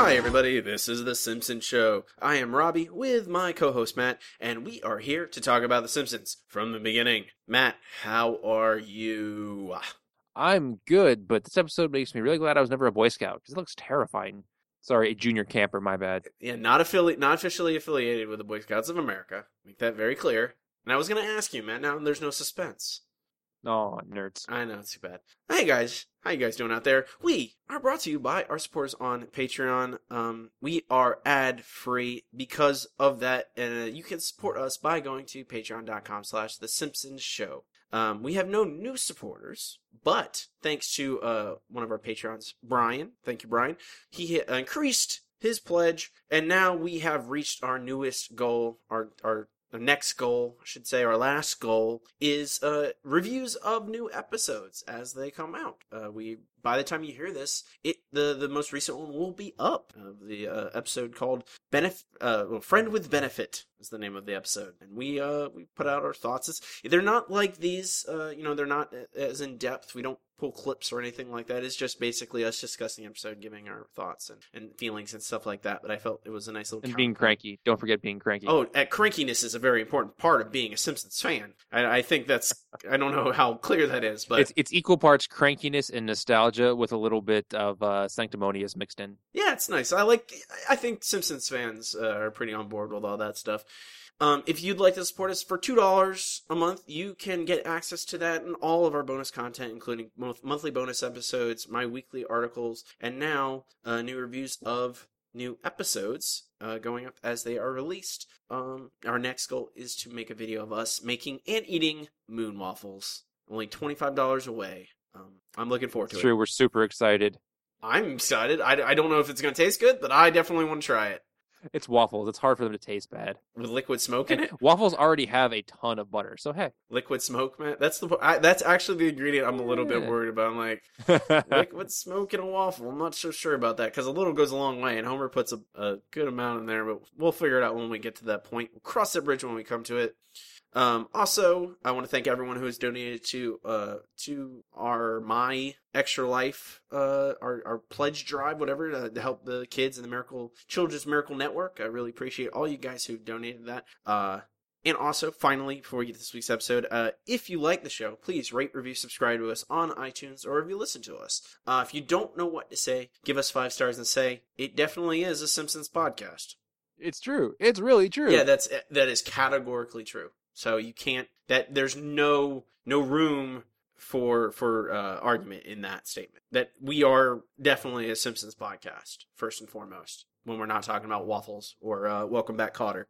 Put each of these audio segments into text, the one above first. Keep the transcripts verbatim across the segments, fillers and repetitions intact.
Hi everybody, this is The Simpsons Show. I am Robbie with my co-host Matt, and we are here to talk about The Simpsons from the beginning. Matt, how are you? I'm good, but this episode makes me really glad I was never a Boy Scout, because it looks terrifying. Sorry, a junior camper, my bad. Yeah, not affili- not officially affiliated with the Boy Scouts of America. Make that very clear. And I was going to ask you, Matt, now there's no suspense. Oh, nerds. I know, it's too bad. Hey guys, how you guys doing out there? We are brought to you by our supporters on Patreon. Um, we are ad-free because of that. Uh, you can support us by going to patreon.com slash The Simpsons Show. Um, we have no new supporters, but thanks to uh, one of our Patreons, Brian, thank you, Brian, he increased his pledge, and now we have reached our newest goal, our our Our next goal, I should say, our last goal, is uh, reviews of new episodes as they come out. Uh, we, by the time you hear this, it the, the most recent one will be up. Uh, the uh, episode called Benef- uh, well, "Friend with Benefit" is the name of the episode, and we uh, we put out our thoughts. It's, they're not like these, uh, you know, they're not as in depth. We don't pull clips or anything like that. It's just basically us discussing the episode, giving our thoughts and, and feelings and stuff like that. But I felt it was a nice little And being cranky. Don't forget being cranky. Oh, uh, crankiness is a very important part of being a Simpsons fan. I, I think that's, I don't know how clear that is, but It's it's equal parts crankiness and nostalgia with a little bit of uh, sanctimonious mixed in. yeah, it's nice. I like, I think Simpsons fans uh, are pretty on board with all that stuff. Um, if you'd like to support us for two dollars a month, you can get access to that and all of our bonus content, including monthly bonus episodes, my weekly articles, and now uh, new reviews of new episodes uh, going up as they are released. Um, our next goal is to make a video of us making and eating moon waffles. Only twenty-five dollars away. Um, I'm looking forward to It's it. true, we're super excited. I'm excited. I, I don't know if it's going to taste good, but I definitely want to try it. It's waffles. It's hard for them to taste bad. With liquid smoke in it? Waffles already have a ton of butter, so hey. Liquid smoke, man. That's the I, that's actually the ingredient I'm a little bit Yeah. worried about. I'm like, liquid smoke in a waffle. I'm not so sure about that because a little goes a long way, and Homer puts a, a good amount in there, but we'll figure it out when we get to that point. We'll cross that bridge when we come to it. Um, also, I want to thank everyone who has donated to uh to our My Extra Life uh our, our pledge drive, whatever, to, to help the kids in the Miracle Children's Miracle Network. I really appreciate all you guys who donated that. Uh, and also, finally, before we get to this week's episode, uh, if you like the show, please rate, review, subscribe to us on iTunes, or if you listen to us. Uh, if you don't know what to say, give us five stars and say it definitely is a Simpsons podcast. It's true. It's really true. Yeah, that's that is categorically true. So you can't that there's no no room for for uh, argument in that statement. That we are definitely a Simpsons podcast first and foremost when we're not talking about waffles or uh, Welcome Back, Kotter.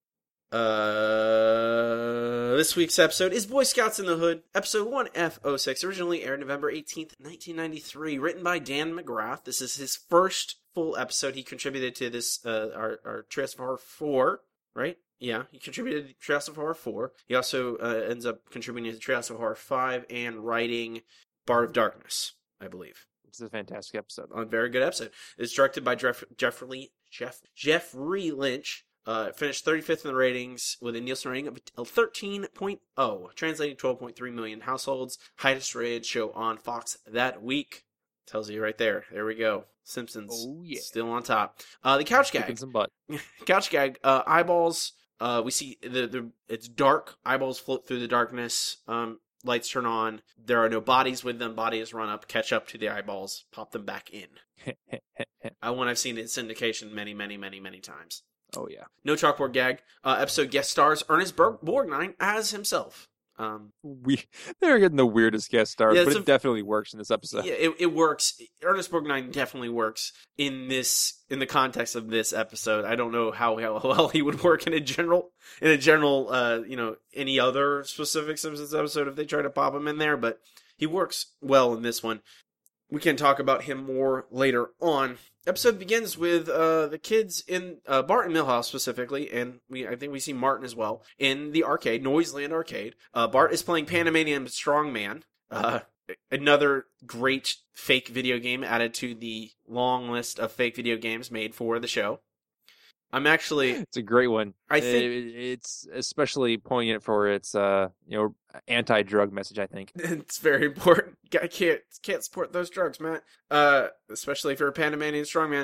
Uh, this week's episode is Boy Scouts in the Hood, episode one F oh six, originally aired November eighteenth, nineteen ninety-three, written by Dan McGrath. This is his first full episode. He contributed to this uh, our our Treehouse of Horror four, right? Yeah, he contributed to Treehouse of Horror four. He also uh, ends up contributing to Treehouse of Horror five and writing Bart of Darkness, I believe. It's a fantastic episode. A very good episode. It's directed by Jeff, Jeffrey, Jeff, Jeffrey Lynch. Uh, finished thirty-fifth in the ratings with a Nielsen rating of thirteen point oh, translating twelve point three million households. Highest rated show on Fox that week. Tells you right there. There we go. Simpsons. Oh, yeah. Still on top. Uh, the couch Kicking gag. some butt. Couch gag. Uh, eyeballs. Uh, we see the, the it's dark. Eyeballs float through the darkness. Um, lights turn on. There are no bodies with them. Bodies run up, catch up to the eyeballs, pop them back in. I one I've seen in syndication many, many, many, many times. Oh, yeah. No chalkboard gag. Uh, episode guest stars Ernest Borg- Borgnine as himself. Um, We They're getting the weirdest guest stars, Yeah, but it's it a- definitely works in this episode. yeah, it, it works. Ernest Borgnine definitely works in this in the context of this episode. I don't know how, how well he would work in a general in a general uh, you know any other specific Simpsons episode if they try to pop him in there, but he works well in this one. We can talk about him more later on. Episode begins with uh, the kids in uh, Bart and Milhouse specifically, and we I think we see Martin as well in the arcade, Noiseland Arcade. Uh, Bart is playing Panamanian Strongman, uh, another great fake video game added to the long list of fake video games made for the show. I'm actually. It's a great one. I think It- it's especially poignant for its uh, you know, anti-drug message, I think. it's very important. I can't can't support those drugs, Matt. Uh, especially if you're a Panamanian strongman.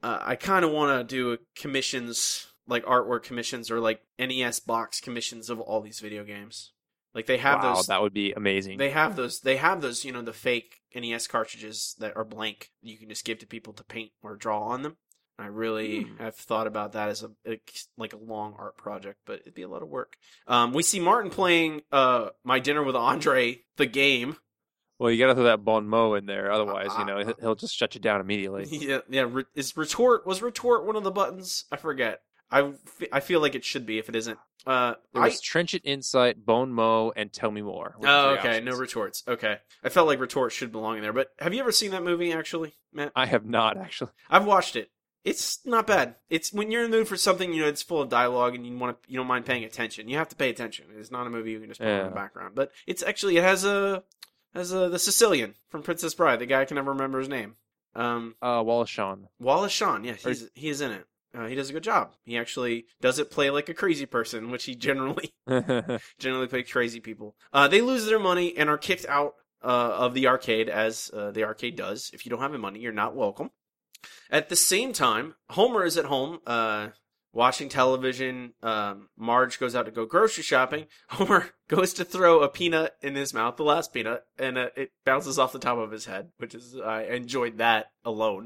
uh, I kind of want to do a commissions, like artwork commissions or like N E S box commissions of all these video games. Like they have wow, those. that would be amazing. They have those. They have those. You know, the fake N E S cartridges that are blank. You can just give to people to paint or draw on them. I really Hmm. have thought about that as a, a like a long art project, but it'd be a lot of work. Um, we see Martin playing uh, My Dinner with Andre, the game. Well, you gotta throw that bon mot in there, otherwise, you know, Uh, he'll- he'll just shut you down immediately. Yeah, yeah. Re- is retort was retort one of the buttons? I forget. I, f- I feel like it should be if it isn't. Uh, There I was Trenchant Insight, Bon Mo, and Tell Me More. were the oh three okay, options. no retorts. Okay, I felt like retort should belong in there. But have you ever seen that movie? Actually, Matt, I have not, actually. I've watched it. It's not bad. It's when you're in the mood for something, you know, it's full of dialogue and you want to, you don't mind paying attention. You have to pay attention. It's not a movie you can just put on in the Yeah. background. But it's actually it has a has a the Sicilian from Princess Bride. The guy I can never remember his name. Um, Uh, Wallace Shawn. Wallace Shawn. Yeah, Or- he's he is in it. Uh, he does a good job. He actually does it play like a crazy person, which he generally generally play crazy people. Uh, they lose their money and are kicked out uh, of the arcade, as uh, the arcade does. If you don't have any money, you're not welcome. At the same time, Homer is at home uh, watching television. Um, Marge goes out to go grocery shopping. Homer goes to throw a peanut in his mouth, the last peanut, and uh, it bounces off the top of his head, which is I enjoyed that alone.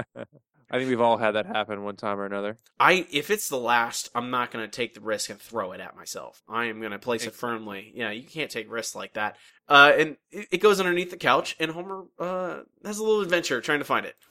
I think we've all had that happen one time or another. I if it's the last, I'm not going to take the risk and throw it at myself. I am going to place it firmly. Yeah, you can't take risks like that. Uh, and it, it goes underneath the couch, and Homer uh, has a little adventure trying to find it.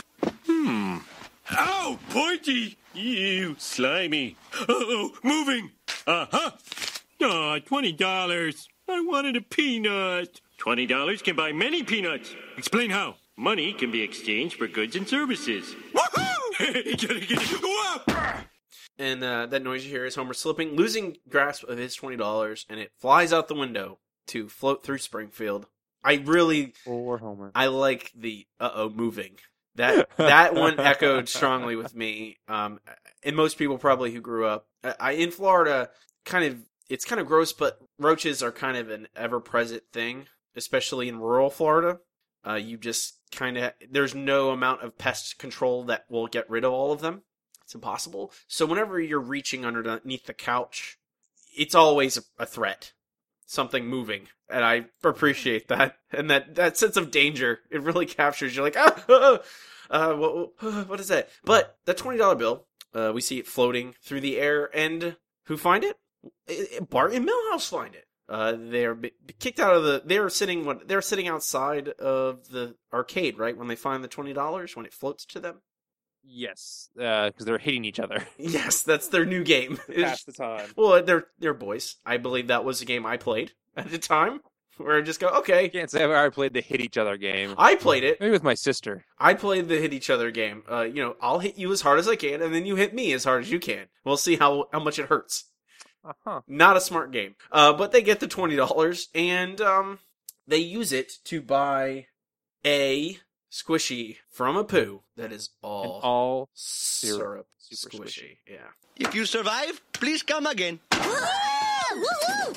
Hmm. Ow, pointy! Ew, slimy. Uh-oh, moving! Uh-huh! Aw, twenty dollars. I wanted a peanut. Twenty dollars can buy many peanuts. Explain how. Money can be exchanged for goods and services. Woohoo! Get it, get it. Whoa! And uh, that noise you hear is Homer slipping, losing grasp of his twenty dollars, and it flies out the window to float through Springfield. I really, Poor Homer. I like the uh-oh moving. That that one echoed strongly with me. Um, and most people probably who grew up I, in Florida, kind of it's kind of gross, but roaches are kind of an ever-present thing, especially in rural Florida. Uh, you just kind of there's no amount of pest control that will get rid of all of them. It's impossible. So whenever you're reaching underneath the couch, it's always a, a threat. Something moving, and I appreciate that, and that, that sense of danger, it really captures. You're like, ah, ah, ah, uh, what, what is that? But that twenty dollar bill, uh, we see it floating through the air, and who find it? Bart and Milhouse find it. Uh, they're b- kicked out of the. They're sitting. What? They're sitting outside of the arcade, right? When they find the twenty dollars, when it floats to them. Yes, because they're hitting each other. Yes, that's their new game. Pass the time. Well, they're they're boys. I believe that was a game I played at the time, where I just go, okay. Can't say I've ever played the hit each other game. I played it. Maybe with my sister. I played the hit each other game. Uh, you know, I'll hit you as hard as I can, and then you hit me as hard as you can. We'll see how how much it hurts. Uh-huh. Not a smart game. Uh, but they get the twenty dollars, and um, they use it to buy a squishy from a poo that is all, And all syrup, super squishy. squishy. Yeah. If you survive, please come again. Woo-hoo!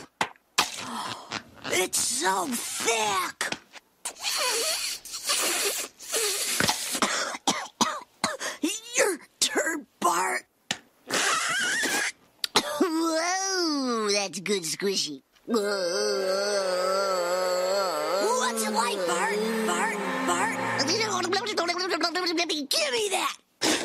It's so thick. Your turd, Bart. Whoa, that's good squishy. Whoa. What's it like, Bart? Bart? Bart? Give me that.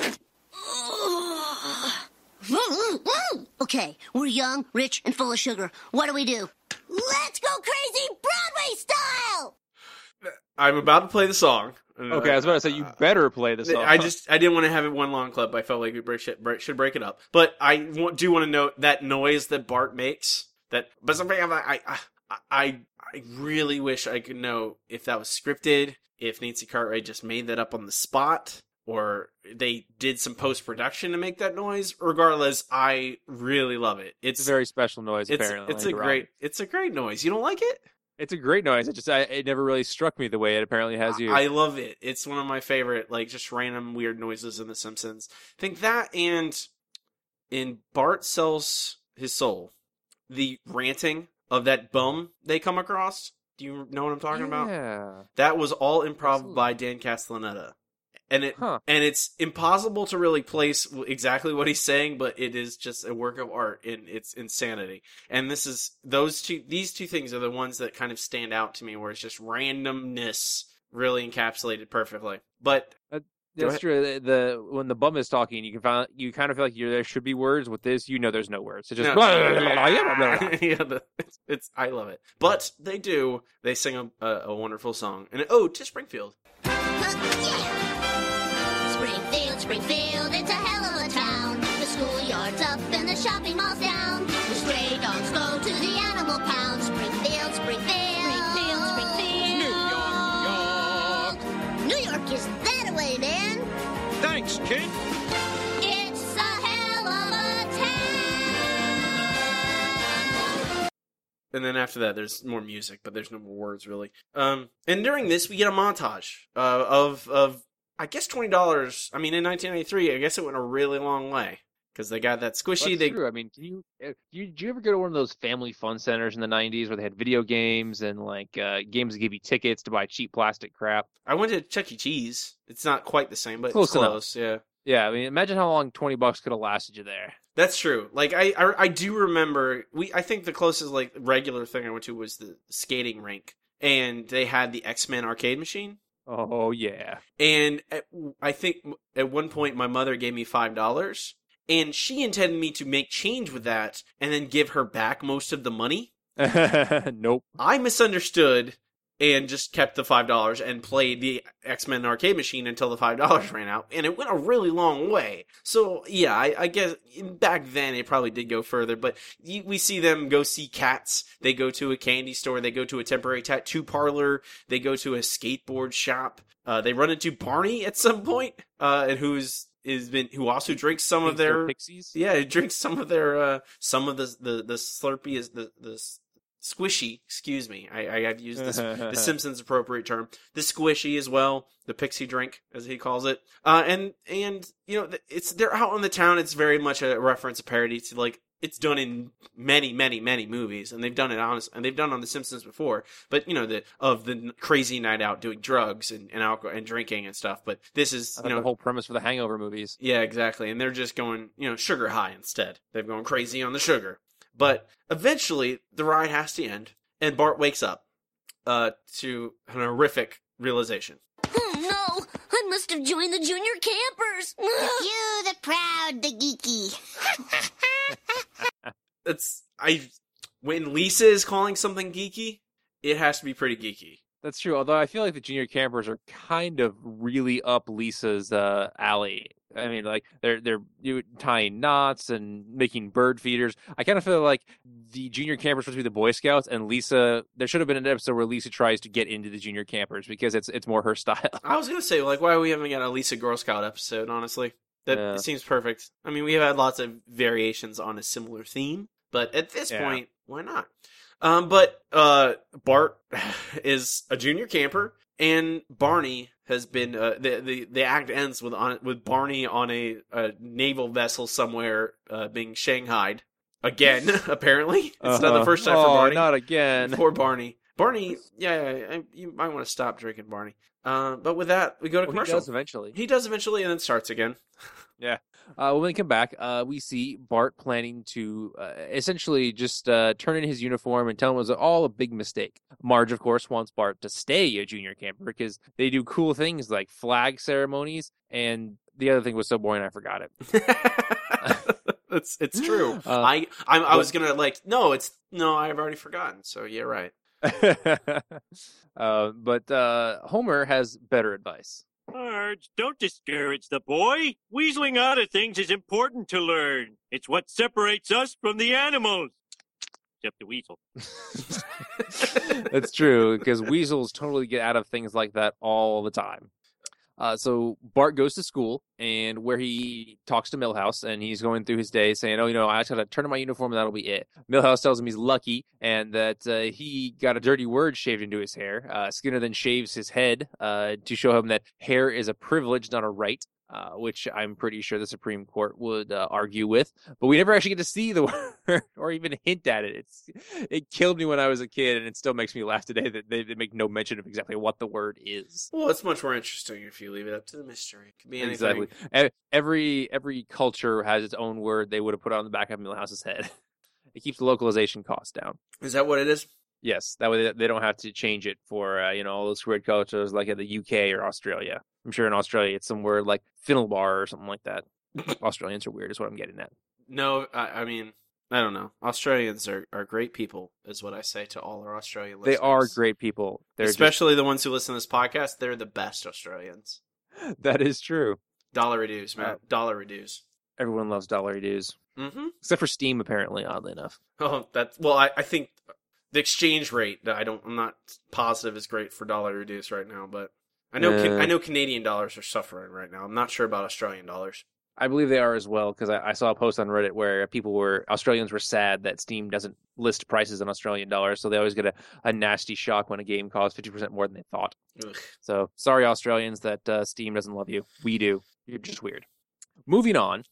Okay, we're young, rich, and full of sugar. What do we do? Let's go crazy Broadway style! I'm about to play the song. Okay, I was about to say, you better play the song. I just I didn't want to have it one long clip. I felt like we break, should, break, should break it up. But I want, do want to note that noise that Bart makes. That, but something I, I I I really wish I could know if that was scripted, if Nancy Cartwright just made that up on the spot, or they did some post production to make that noise. Regardless, I really love it. It's, It's a very special noise, it's apparently. it's a later on. great it's a great noise. You don't like it? It's a great noise. It just I, it never really struck me the way it apparently has you. I love it. It's one of my favorite, like, just random weird noises in The Simpsons. I think that and in Bart Sells His Soul, the ranting of that bum they come across. Do you know what I'm talking about? Yeah. That was all improv Absolutely. by Dan Castellaneta. and it Huh. and it's impossible to really place exactly what he's saying, but it is just a work of art in its insanity. And this is those two these two things are the ones that kind of stand out to me, where it's just randomness really encapsulated perfectly. But Go That's ahead. true. The, the when the bum is talking, you can find you kind of feel like you're, there should be words. With this, you know, there's no words. It's just No. yeah, yeah, the, it's, it's I love it. But they do. They sing a, a, a wonderful song, and oh, to Springfield. Yeah. Springfield, Springfield, it's a hell of a town. The schoolyard's up and the shopping mall's down. The stray dogs go to the animal pound. Springfield, Springfield, Springfield, Springfield. New York, New York. New York is that way, man. Thanks, kid. It's a hell of a town. And then after that, there's more music, but there's no more words really. Um, and during this, we get a montage uh, of of I guess twenty dollars. I mean, in nineteen ninety-three, I guess it went a really long way because they got that squishy. That's they true. I mean, can you, uh, you did you ever go to one of those family fun centers in the nineties where they had video games and like uh, games that give you tickets to buy cheap plastic crap? I went to Chuck E. Cheese. It's not quite the same, but Close it's enough. close. Yeah. Yeah, I mean, imagine how long twenty bucks could have lasted you there. That's true. Like I, I, I do remember. We, I think the closest like regular thing I went to was the skating rink, and they had the X-Men arcade machine. Oh yeah. And at, I think at one point my mother gave me five dollars, and she intended me to make change with that, and then give her back most of the money. Nope. I misunderstood and just kept the five dollars and played the X-Men arcade machine until the five dollars ran out. And it went a really long way. So, yeah, I, I guess back then it probably did go further. But you, we see them go see cats. They go to a candy store. They go to a temporary tattoo parlor. They go to a skateboard shop. Uh, they run into Barney at some point, uh, and who's is been who also drinks some of Think they're their pixies. yeah, he drinks some of their uh, some of the the the Slurpee is the the squishy. Excuse me, I I had to use this the Simpsons appropriate term. The squishy as well, the pixie drink as he calls it. Uh, and and you know it's they're out in the town. It's very much a reference, a parody to like it's done in many many many movies, and they've done it on and they've done on the Simpsons before. But you know the of the crazy night out doing drugs and, and alcohol and drinking and stuff. But this is I you know know the whole premise for the Hangover movies. yeah, exactly. And they're just going, you know, sugar high instead. They're going crazy on the sugar. But eventually, the ride has to end, and Bart wakes up uh, to an horrific realization. Oh no! I must have joined the junior campers. You, the proud, the geeky. It's I when Lisa is calling something geeky, it has to be pretty geeky. That's true. Although I feel like the junior campers are kind of really up Lisa's uh, alley. I mean, like they're they're you, tying knots and making bird feeders. I kind of feel like the junior campers supposed to be the Boy Scouts, and Lisa. There should have been an episode where Lisa tries to get into the junior campers because it's it's more her style. I was gonna say, like, why we haven't got a Lisa Girl Scout episode? Honestly, that Yeah. seems perfect. I mean, we have had lots of variations on a similar theme, but at this Yeah. point, why not? Um, but uh, Bart is a junior camper, and Barney has been. Uh, the, the the act ends with on with Barney on a, a naval vessel somewhere, uh, being shanghaied again. Apparently, it's not the Uh-huh. first time oh, for Barney. not again. Poor Barney. Barney, yeah, yeah, I- you might want to stop drinking, Barney. Uh, but with that, we go to Well, he commercial. does eventually. He does eventually, and then starts again. Uh, when we come back, uh, we see Bart planning to uh, essentially just uh, turn in his uniform and tell him it was all a big mistake. Marge, of course, wants Bart to stay a junior camper because they do cool things like flag ceremonies, and the other thing was so boring I forgot it. it's it's true. Uh, I I, I was but- gonna like no, it's no, I've already forgotten. So yeah, right. uh, but uh, Homer has better advice. Marge, don't discourage the boy. Weaseling out of things is important to learn. It's what separates us from the animals. Except the weasel. That's true, because weasels totally get out of things like that all the time. Uh, so Bart goes to school, and where he talks to Milhouse, and he's going through his day saying, oh, you know, I just got to turn in my uniform, and that'll be it. Milhouse tells him he's lucky, and that uh, he got a dirty word shaved into his hair. Uh, Skinner then shaves his head uh, to show him that hair is a privilege, not a right. uh, which I'm pretty sure the Supreme Court would uh, argue with. But we never actually get to see the word or even hint at it. It's It killed me when I was a kid, and it still makes me laugh today that they, they make no mention of exactly what the word is. Well, it's much more interesting if you leave it up to the mystery. It could be anything. Exactly. Every, every culture has its own word they would have put on the back of Milhouse's head. It keeps the localization cost down. Is that what it is? Yes, that way they don't have to change it for, uh, you know, all those weird cultures like in the U K or Australia. I'm sure in Australia it's some word like Finnelbar or something like that. Australians are weird is what I'm getting at. No, I, I mean, I don't know. Australians are, are great people, is what I say to all our Australian listeners. They are great people. They're Especially just... the ones who listen to this podcast. They're the best Australians. That is true. Dollar reduce, man. Uh, Dollar reduce. Everyone loves dollar reduce. Mm-hmm. Except for Steam, apparently, oddly enough. Oh, that well, I, I think the exchange rate, I don't, I'm not positive is great for dollar reduce right now, but I know uh, I know Canadian dollars are suffering right now. I'm not sure about Australian dollars. I believe they are as well, because I, I saw a post on Reddit where people were, Australians were sad that Steam doesn't list prices in Australian dollars, so they always get a, a nasty shock when a game costs fifty percent more than they thought. Ugh. So, sorry Australians that uh, Steam doesn't love you. We do. You're just weird. Moving on.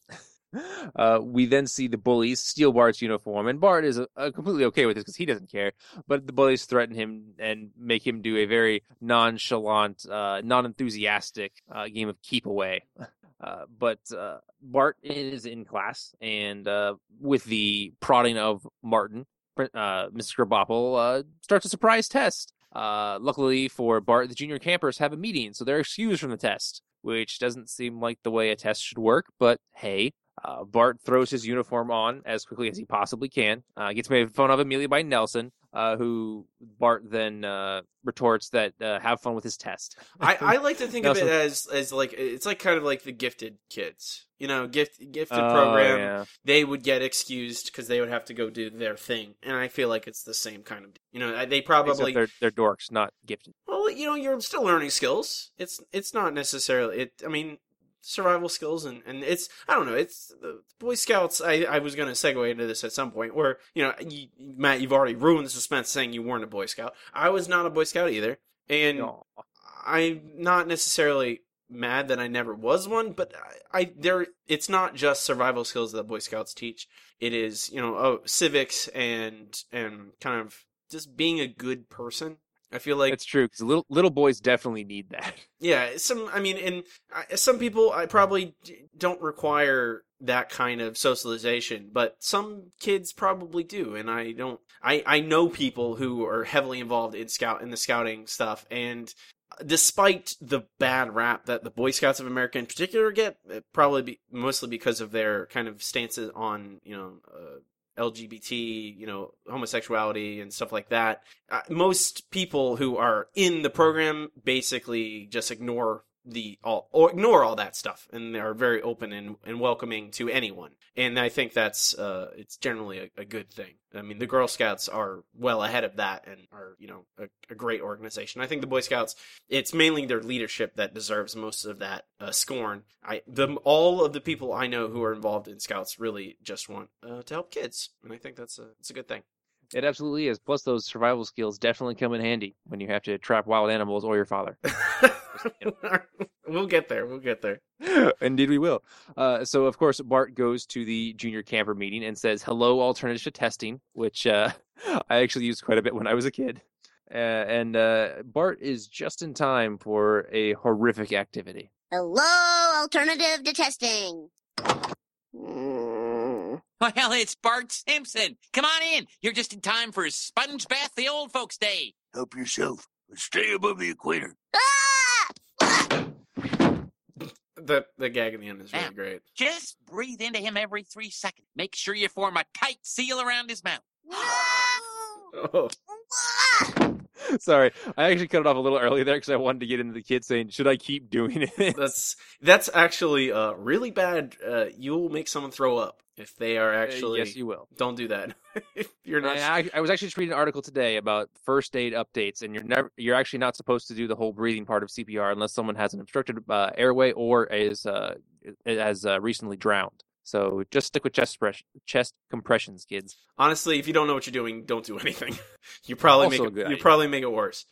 Uh, we then see the bullies steal Bart's uniform, and Bart is uh, completely okay with this because he doesn't care. But the bullies threaten him and make him do a very nonchalant, uh, non-enthusiastic uh, game of keep away. Uh, but uh, Bart is in class, and uh, with the prodding of Martin, uh, Mister Krabappel uh, starts a surprise test. Uh, luckily for Bart, the junior campers have a meeting, so they're excused from the test, which doesn't seem like the way a test should work, but hey. Uh, Bart throws his uniform on as quickly as he possibly can. Uh, gets made fun of immediately by Nelson, uh, who Bart then uh, retorts that uh, have fun with his test. I, I like to think Nelson... of it as as like it's like kind of like the gifted kids, you know, gift gifted oh, program. Yeah. They would get excused because they would have to go do their thing, and I feel like it's the same kind of, you know, they probably Except they're they're dorks, not gifted. Well, you know, you're still learning skills. It's it's not necessarily it. I mean. Survival skills and, and it's I don't know it's the Boy Scouts. I, I was going to segue into this at some point where you know you, Matt, you've already ruined the suspense saying you weren't a Boy Scout. I was not a Boy Scout either, and no. I'm not necessarily mad that I never was one. But I, I there it's not just survival skills that Boy Scouts teach. It is you know oh, civics and and kind of just being a good person. I feel like it's true because little little boys definitely need that. Yeah, some. I mean, and I, some people I probably don't require that kind of socialization, but some kids probably do, and I don't. I, I know people who are heavily involved in scout in the scouting stuff, and despite the bad rap that the Boy Scouts of America in particular get, probably be, mostly because of their kind of stances on you know. Uh, L G B T, you know, homosexuality and stuff like that. Uh, most people who are in the program basically just ignore the all or ignore all that stuff, and they're very open and, and welcoming to anyone. And I think that's uh, it's generally a, a good thing. I mean, the Girl Scouts are well ahead of that and are you know a, a great organization. I think the Boy Scouts, it's mainly their leadership that deserves most of that uh, scorn. I the all of the people I know who are involved in Scouts really just want uh, to help kids, and I think that's a it's a good thing. It absolutely is. Plus, those survival skills definitely come in handy when you have to trap wild animals or your father. We'll get there. We'll get there. Indeed, we will. Uh, so, of course, Bart goes to the junior camper meeting and says, hello, alternative to testing, which uh, I actually used quite a bit when I was a kid. Uh, and uh, Bart is just in time for a horrific activity. Hello, alternative to testing. Well, it's Bart Simpson. Come on in. You're just in time for Sponge Bath the Old Folks' Day. Help yourself. Stay above the equator. Ah! The the gag in the end is really Now, great. Just breathe into him every three seconds. Make sure you form a tight seal around his mouth. Oh. Sorry, I actually cut it off a little early there because I wanted to get into the kids saying, should I keep doing it? That's that's actually uh, really bad. Uh, you'll make someone throw up if they are actually... Uh, yes, you will. Don't do that. If you're not... I, I was actually just reading an article today about first aid updates, and you're never you're actually not supposed to do the whole breathing part of C P R unless someone has an obstructed uh, airway or is uh, has uh, recently drowned. So just stick with chest press- chest compressions, kids. Honestly, if you don't know what you're doing, don't do anything. You probably Also make it, a good you idea. probably make it worse.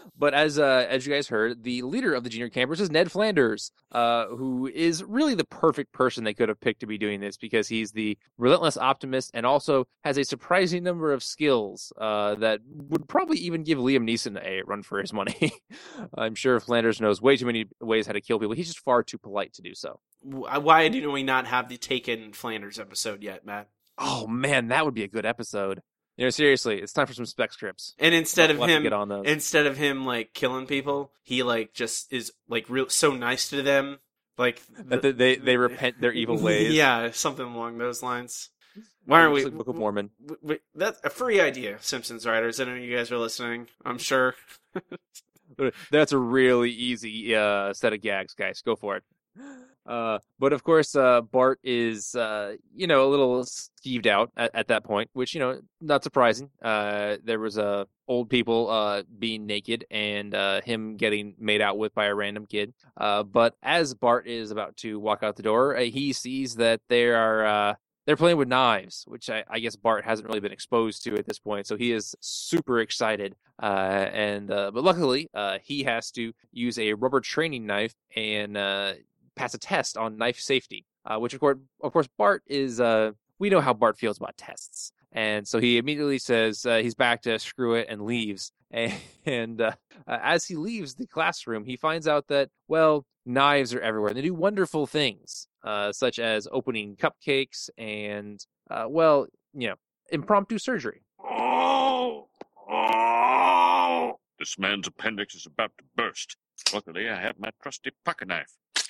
But as uh, as you guys heard, the leader of the junior campers is Ned Flanders, uh, who is really the perfect person they could have picked to be doing this because he's the relentless optimist and also has a surprising number of skills uh, that would probably even give Liam Neeson a run for his money. I'm sure Flanders knows way too many ways how to kill people. He's just far too polite to do so. Why do we not have the Taken Flanders episode yet, Matt? Oh man, that would be a good episode. You know, seriously, it's time for some spec scripts. And instead We'll of have to him, get on those. instead of him like killing people, he like just is like real so nice to them, like That they, they they repent their evil ways. Yeah, something along those lines. Why aren't we? Just like Book of Mormon. w- w- That's a free idea, Simpsons writers. I know you guys are listening. I'm sure. That's a really easy uh, set of gags, guys. Go for it. Uh, but of course, uh, Bart is, uh, you know, a little skeeved out at, at that point, which, you know, not surprising. Uh, there was uh, old people uh, being naked and uh, him getting made out with by a random kid. Uh, but as Bart is about to walk out the door, uh, he sees that they are uh, they're playing with knives, which I, I guess Bart hasn't really been exposed to at this point. So he is super excited. Uh, and uh, but luckily, uh, he has to use a rubber training knife and uh, pass a test on knife safety, uh, which of course, of course, Bart is, uh, we know how Bart feels about tests. And so he immediately says uh, he's back to screw it and leaves. And, and uh, uh, as he leaves the classroom, he finds out that, well, knives are everywhere. They do wonderful things, uh, such as opening cupcakes and, uh, well, you know, impromptu surgery. Oh! Oh! This man's appendix is about to burst. Luckily, I have my trusty pocket knife.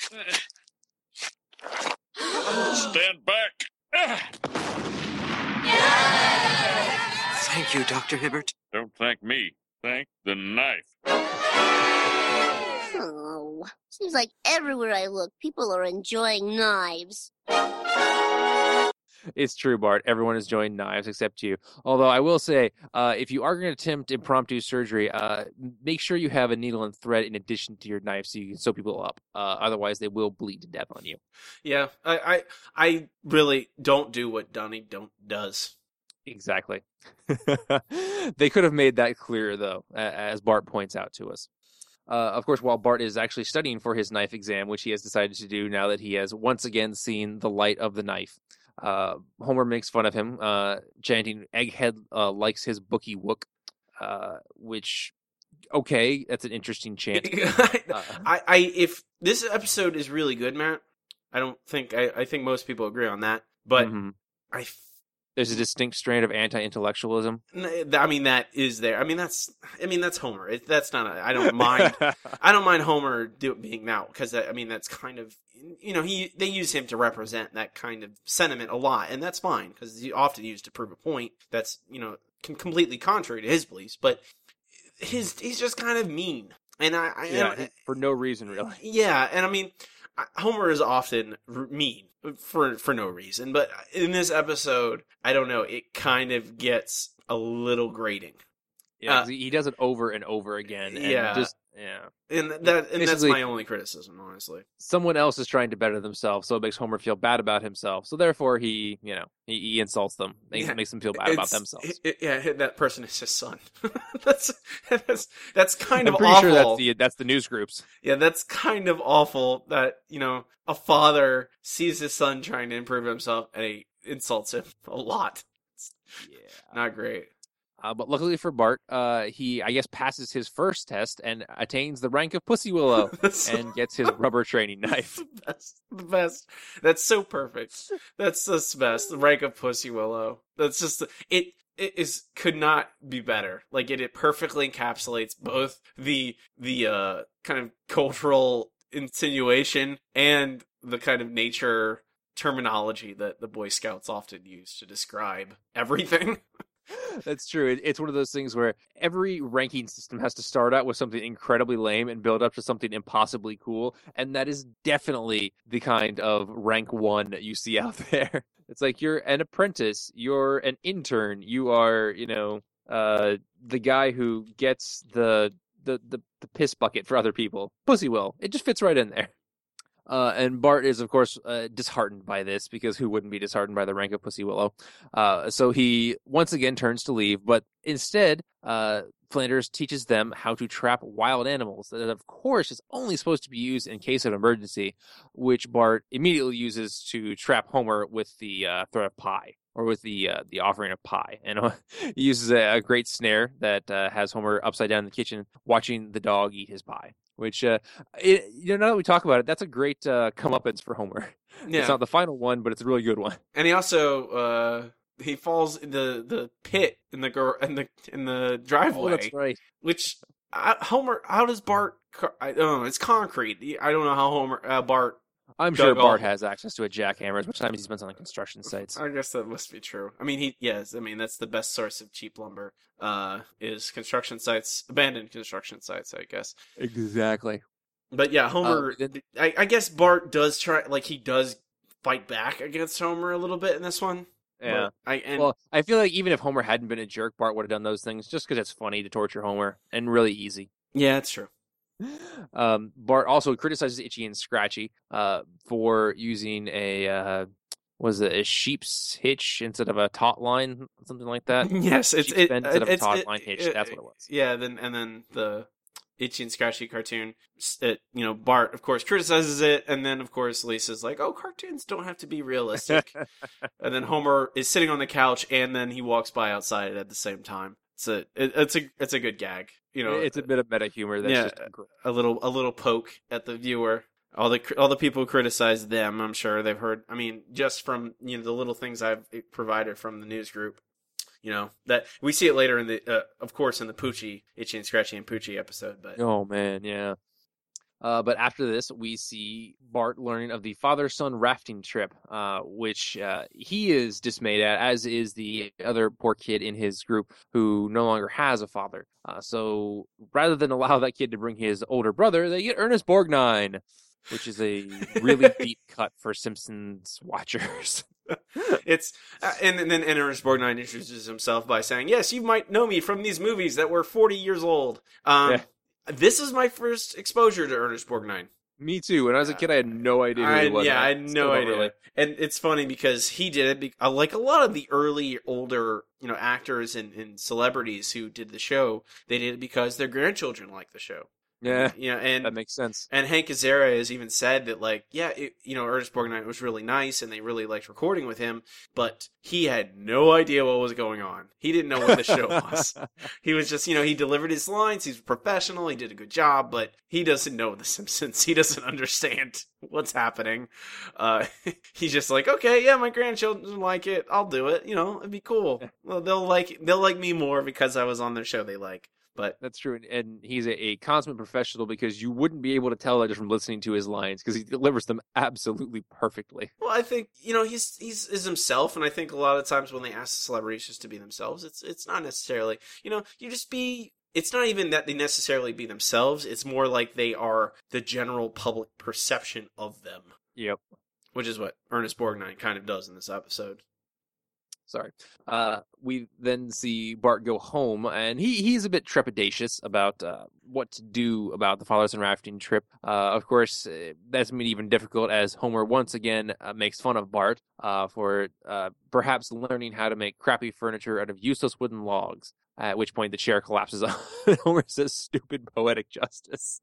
Stand back! Thank you, Doctor Hibbert. Don't thank me. Thank the knife. Oh, seems like everywhere I look, people are enjoying knives. It's true, Bart. Everyone has joined knives except you. Although I will say, uh, if you are going to attempt impromptu surgery, uh, make sure you have a needle and thread in addition to your knife so you can sew people up. Uh, otherwise, they will bleed to death on you. Yeah, I, I, I really don't do what Donnie don't does. Exactly. They could have made that clearer, though, as Bart points out to us. Uh, of course, while Bart is actually studying for his knife exam, which he has decided to do now that he has once again seen the light of the knife, uh, Homer makes fun of him, uh, chanting, Egghead uh, likes his bookie wook, uh, which, okay, that's an interesting chant. Uh, I, I, if this episode is really good, Matt, I don't think, I, I think most people agree on that, but mhm. I f- There's a distinct strand of anti-intellectualism. I mean, that is there. I mean, that's. I mean, that's Homer. It, that's not. A, I don't mind. I don't mind Homer do, being out because I mean, that's kind of. You know, he they use him to represent that kind of sentiment a lot, and that's fine because he's often used to prove a point that's you know com- completely contrary to his beliefs. But his he's just kind of mean, and I, I Yeah, and, for no reason, really. yeah, and I mean, Homer is often r- mean for for no reason, but in this episode, I don't know, it kind of gets a little grating. Yeah, Uh, he does it over and over again. And yeah. just yeah. And that and that's Basically- my only criticism, honestly. Someone else is trying to better themselves, so it makes Homer feel bad about himself. So therefore, he, you know, he, he insults them, makes, Yeah, makes them feel bad about It's- themselves. it- it- yeah, that person is his son. that's, that's that's kind I'm of pretty awful. sure that's the that's the news groups. Yeah, that's kind of awful that, you know, a father sees his son trying to improve himself and he insults him a lot. Yeah. Not great. Uh, but luckily for Bart, uh, he I guess passes his first test and attains the rank of Pussy Willow That's and gets his rubber training knife. the best. The best. That's so perfect. That's just the best. The rank of Pussy Willow. That's just it. It is could not be better. Like it, it perfectly encapsulates both the the uh, kind of cultural insinuation and the kind of nature terminology that the Boy Scouts often use to describe everything. That's true. It, it's one of those things where every ranking system has to start out with something incredibly lame and build up to something impossibly cool. And that is definitely the kind of rank one that you see out there. It's like you're an apprentice, you're an intern, you are, you know, uh, the guy who gets the, the, the, the piss bucket for other people. Pussy Will. It just fits right in there. Uh, and Bart is, of course, uh, disheartened by this, because who wouldn't be disheartened by the rank of Pussy Willow? Uh, so he once again turns to leave, but instead, uh, Flanders teaches them how to trap wild animals that, of course, is only supposed to be used in case of emergency, which Bart immediately uses to trap Homer with the uh, threat of pie, or with the uh, the offering of pie. And uh, he uses a, a great snare that uh, has Homer upside down in the kitchen watching the dog eat his pie. Which, uh, it, you know, now that we talk about it, that's a great uh, comeuppance for Homer. Yeah. It's not the final one, but it's a really good one. And he also uh, he falls in the, the pit in the gar- in the in the driveway. Oh, that's right. Which I, Homer, how does Bart? I don't know. It's concrete. I don't know how Homer uh, Bart. I'm sure dug Bart all- has access to a jackhammer, which times he spends on like, construction sites. I guess that must be true. I mean, he yes. I mean, that's the best source of cheap lumber. Uh, is construction sites, abandoned construction sites. I guess. Exactly. But yeah, Homer. Uh, then- I, I guess Bart does try. Like he does fight back against Homer a little bit in this one. Yeah. But I and Well, I feel like even if Homer hadn't been a jerk, Bart would have done those things just because it's funny to torture Homer and really easy. yeah, it's true. Um, Bart also criticizes Itchy and Scratchy uh, for using a uh, was it a sheep's hitch instead of a taut line, something like that. Yes, it's Sheep's it, bend instead of a it's taut it- line hitch. it- That's what it was. Yeah, then and then the Itchy and Scratchy cartoon. It, you know, Bart of course criticizes it, and then of course Lisa's like, "Oh, cartoons don't have to be realistic." And then Homer is sitting on the couch, and then he walks by outside at the same time. It's a it, it's a it's a good gag. You know, It's a bit of meta humor that's yeah, just great. a little a little poke at the viewer. All the all the people who criticize them, I'm sure they've heard. I mean, just from you know the little things I've provided from the news group, you know that we see it later in the, uh, of course, in the Poochie, Itchy and Scratchy and Poochie episode. But Oh man, yeah. Uh, but after this, we see Bart learning of the father-son rafting trip, uh, which uh, he is dismayed at, as is the other poor kid in his group who no longer has a father. Uh, so rather than allow that kid to bring his older brother, they get Ernest Borgnine, which is a really deep cut for Simpsons watchers. it's uh, and, and then and Ernest Borgnine introduces himself by saying, "Yes, you might know me from these movies that were forty years old." Um, Yeah. This is my first exposure to Ernest Borgnine. Me too. When I was a kid, I had no idea who I, he was. yeah, I had still no don't idea. really. And it's funny because he did it, be- uh, like a lot of the early, older, you know, actors and, and celebrities who did the show, they did it because their grandchildren liked the show. Yeah, You know, and that makes sense. and Hank Azaria has even said that, like, yeah, it, you know, Ernest Borgnine was really nice and they really liked recording with him, but he had no idea what was going on. He didn't know what the show was. He was just, you know, he delivered his lines. He's professional. He did a good job, but he doesn't know The Simpsons. He doesn't understand what's happening. Uh, he's just like, okay, yeah, my grandchildren like it. I'll do it. You know, it'd be cool. Well, they'll like, they'll like me more because I was on their show they like. But That's true, and- and he's a, a consummate professional because you wouldn't be able to tell that just from listening to his lines because he delivers them absolutely perfectly. well, I think you know he's he's is himself, and I think a lot of times when they ask the celebrities just to be themselves, it's it's not necessarily you know you just be. It's not even that they necessarily be themselves. It's more like they are the general public perception of them, Yep. which is what Ernest Borgnine kind of does in this episode. Sorry. Uh, we then see Bart go home, and he, he's a bit trepidatious about uh, what to do about the father-son rafting trip. Uh, of course, uh, that's made even difficult as Homer once again uh, makes fun of Bart uh, for uh, perhaps learning how to make crappy furniture out of useless wooden logs, at which point the chair collapses on Homer says, "Stupid poetic justice."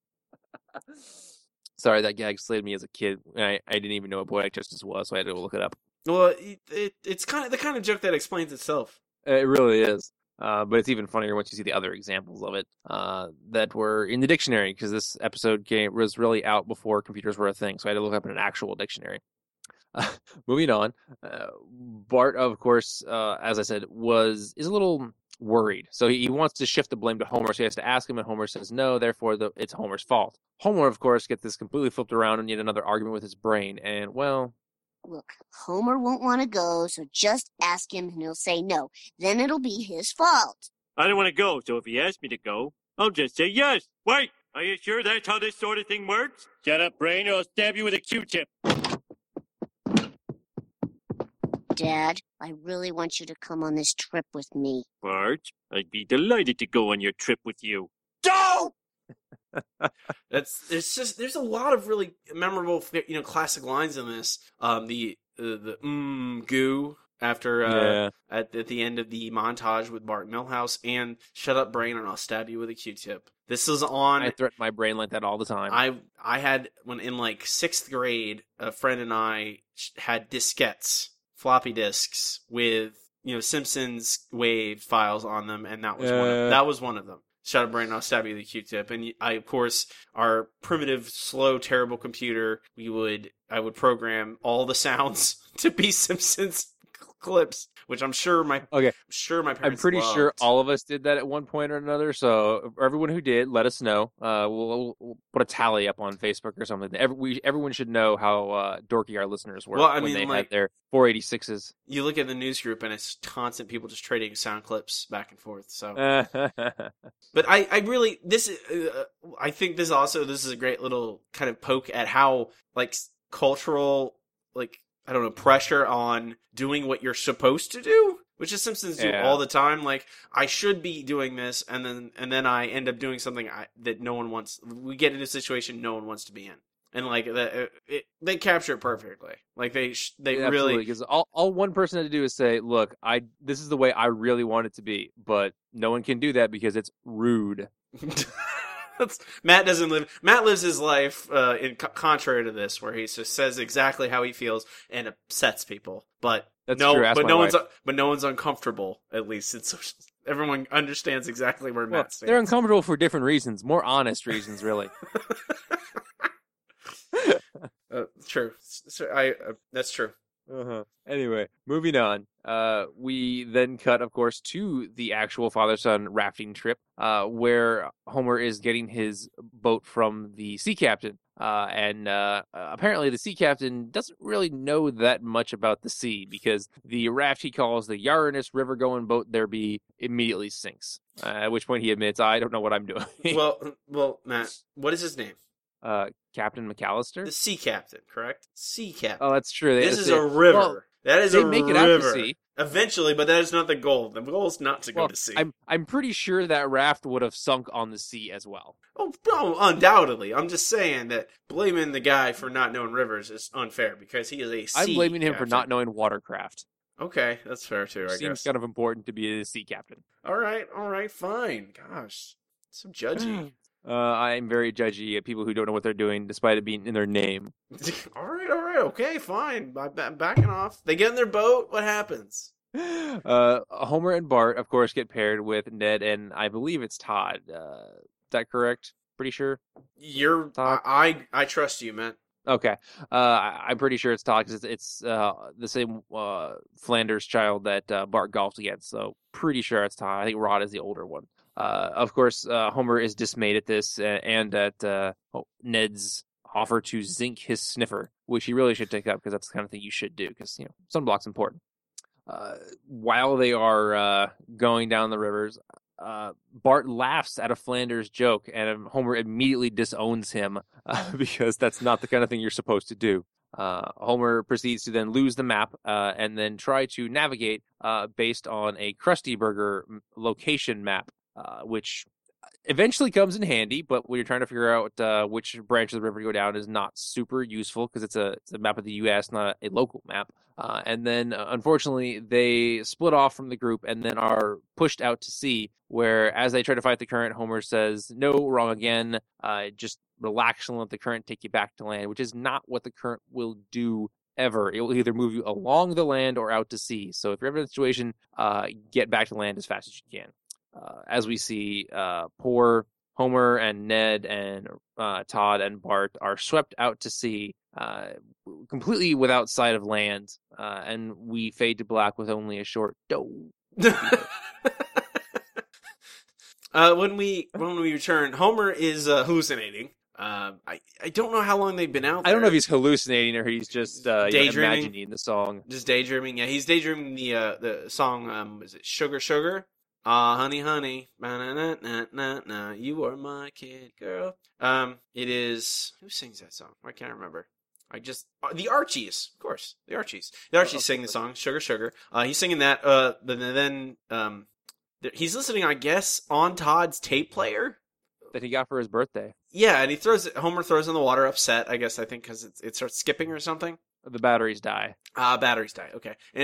Sorry, that gag slayed me as a kid. I, I didn't even know what poetic justice was, so I had to go look it up. Well, it, it it's kind of the kind of joke that explains itself. It really is. Uh, but it's even funnier once you see the other examples of it uh, that were in the dictionary, because this episode came, was really out before computers were a thing, so I had to look up in an actual dictionary. Uh, moving on, uh, Bart, of course, uh, as I said, was is a little worried. So he, he wants to shift the blame to Homer, so he has to ask him, and Homer says no, therefore the, it's Homer's fault. Homer, of course, gets this completely flipped around in yet another argument with his brain, and, well... Look, Homer won't want to go, so just ask him and he'll say no. Then it'll be his fault. I don't want to go, so if he asks me to go, I'll just say yes. Wait, are you sure that's how this sort of thing works? Shut up, brain, or I'll stab you with a Q-tip. Dad, I really want you to come on this trip with me. Bart, I'd be delighted to go on your trip with you. Don't! That's it's just there's a lot of really memorable you know classic lines in this. Um, the uh, the mm goo after uh, Yeah. at, at the end of the montage with Bart Milhouse, and "Shut Up, Brain, or I'll Stab You with a Q-Tip." This is on. I threaten my brain like that all the time. I I had when in like sixth grade, a friend and I had diskettes, floppy disks with you know Simpsons wave files on them, and that was one Uh. of, that was one of them. Shut Up, Brain, I'll Stab You with a Q-Tip. And I, of course, our primitive, slow, terrible computer, we would I would program all the sounds to be Simpsons clips, which I'm sure my Okay. I'm sure my I'm parents pretty loved. sure all of us did that at one point or another. So everyone who did, let us know. Uh, we'll, we'll, we'll put a tally up on Facebook or something. Every, we, everyone should know how uh, dorky our listeners were Well, I when mean, they like- had their four eighty-sixes. You look at the news group, and it's constant people just trading sound clips back and forth. So. But I, I really this uh, I think this also this is a great little kind of poke at how like cultural like I don't know pressure on doing what you're supposed to do, which is Simpsons do Yeah. all the time. Like I should be doing this, and then and then I end up doing something I, that no one wants. We get in a situation no one wants to be in, and like the, it, they capture it perfectly. Like they sh- they Yeah, really because all, all one person had to do is say, "Look, I this is the way I really want it to be," but no one can do that because it's rude. That's, Matt doesn't live. Matt lives his life uh, in co- contrary to this, where he just says exactly how he feels and upsets people. But That's no, true. Ask but my no wife. one's but no one's uncomfortable. At least it's social. Everyone understands exactly where Well, Matt stands. they're uncomfortable for different reasons, more honest reasons, really. uh, true. So I uh, that's true. Uh-huh. Anyway, moving on. Uh, we then cut, of course, to the actual father-son rafting trip, uh, where Homer is getting his boat from the sea captain. Uh, and uh, apparently the sea captain doesn't really know that much about the sea because the raft he calls the Uranus River-going boat there be immediately sinks. Uh, at which point he admits, I don't know what I'm doing. well, well, Matt, what is his name? uh, Captain McAllister? The sea captain, correct? Sea captain. Oh, that's true. They- this is they- a river. well, that is they a make river. it out to sea. Eventually, but that is not the goal. The goal is not to Well, go to sea. I'm I'm pretty sure that raft would have sunk on the sea as well. Oh, no, undoubtedly. I'm just saying that blaming the guy for not knowing rivers is unfair because he is a sea I'm blaming him for captain. not knowing watercraft. Okay, that's fair too, I Seems guess. kind of important to be a sea captain. All right, all right, fine. Gosh, so judgy. Uh, I'm very judgy at people who don't know what they're doing, despite it being in their name. all right, all right, okay, fine. I'm ba- backing off. They get in their boat. What happens? Uh, Homer and Bart, of course, get paired with Ned, and I believe it's Todd. Uh, is that correct? Pretty sure. You're. I. Todd? I, I trust you, man. Okay. Uh, I- I'm pretty sure it's Todd because it's, it's uh, the same uh, Flanders child that uh, Bart golfed against. So pretty sure it's Todd. I think Rod is the older one. Uh, of course, uh, Homer is dismayed at this uh, and at uh, oh, Ned's offer to zinc his sniffer, which he really should take up because that's the kind of thing you should do because, you know, sunblock's important. Uh, while they are uh, going down the rivers, uh, Bart laughs at a Flanders joke, and Homer immediately disowns him uh, because that's not the kind of thing you're supposed to do. Uh, Homer proceeds to then lose the map uh, and then try to navigate uh, based on a Krusty Burger location map, uh, which eventually comes in handy, but when you're trying to figure out uh, which branch of the river to go down is not super useful because it's a, it's a map of the U S, not a, a local map. Uh, and then, uh, unfortunately, they split off from the group and then are pushed out to sea, where as they try to fight the current, Homer says, no, wrong again, uh, just relax and let the current take you back to land, which is not what the current will do ever. It will either move you along the land or out to sea. So if you're ever in a situation, uh, get back to land as fast as you can. Uh, as we see, uh, poor Homer and Ned and uh, Todd and Bart are swept out to sea, uh, completely without sight of land, uh, and we fade to black with only a short doe. uh, when we when we return, Homer is uh, hallucinating. Uh, I I don't know how long they've been out there. I don't know if he's hallucinating or he's just uh, Daydreaming? imagining the song. just daydreaming. Yeah, he's daydreaming the uh, the song. Um, is it Sugar Sugar? Ah, honey, honey, na-na-na-na-na, you are my kid, girl. Um, it is who sings that song? I can't remember. I just uh, the Archies, of course, the Archies. The Archies Oh, sing the song "Sugar Sugar." Uh, he's singing that. Uh, but then um, th- he's listening, I guess, on Todd's tape player. That he got for his birthday. Yeah, and he throws it. Homer throws in the water, upset. I guess I think because it, it starts skipping or something. The batteries die. Ah, uh, batteries die. Okay, and uh,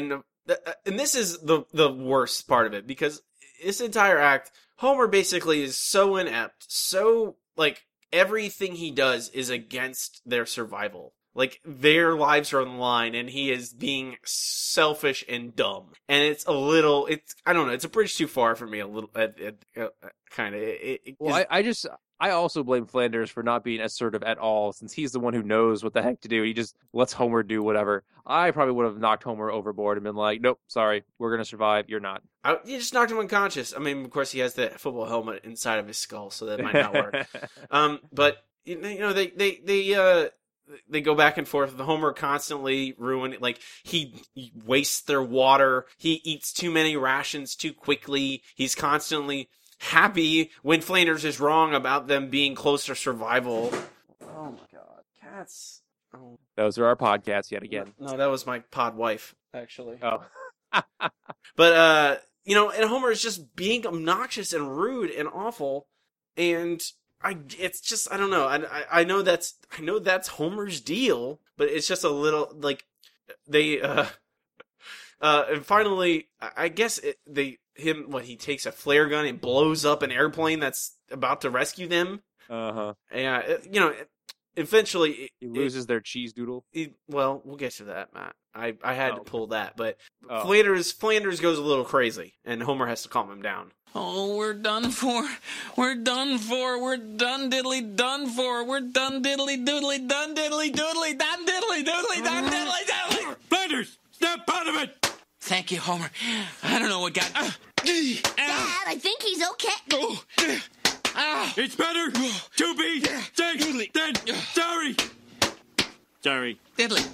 th- and this is the the worst part of it, because this entire act, Homer basically is so inept, so like everything he does is against their survival. Like, their lives are on the line, and he is being selfish and dumb. And it's a little, it's, I don't know, it's a bridge too far for me, a little, uh, uh, uh, kind of. It, it, Well, I, I just, I also blame Flanders for not being assertive at all, since he's the one who knows what the heck to do. He just lets Homer do whatever. I probably would have knocked Homer overboard and been like, nope, sorry, we're going to survive, you're not. I, you just knocked him unconscious. I mean, of course, he has the football helmet inside of his skull, so that might not work. um, but, you know, they, they, they, uh, They go back and forth. The Homer constantly ruin, like, he, he wastes their water. He eats too many rations too quickly. He's constantly happy when Flanders is wrong about them being close to survival. Oh my god. Cats. Oh. Those are our podcasts yet again. No, that was my pod wife, actually. Oh. But, uh, you know, and Homer is just being obnoxious and rude and awful. And I, it's just, I don't know. I, I, I know that's, I know that's Homer's deal, but it's just a little, like, they, uh, uh, and finally, I guess it, they, him, what, he takes a flare gun and blows up an airplane that's about to rescue them. Uh-huh. Yeah, it, you know, it, eventually. It, he loses it, their cheese doodle. It, well, we'll get to that, Matt. I, I had oh. to pull that, but oh. Flanders, Flanders goes a little crazy, and Homer has to calm him down. Oh, we're done for. We're done for. We're done diddly done for. We're done diddly doodly done diddly doodly done diddly doodly done diddly doodly. Flanders, snap out of it! Thank you, Homer. I don't know what got. Uh, Dad, I think he's okay. Oh. Ah. It's better to be safe than sorry. Sorry. Diddly.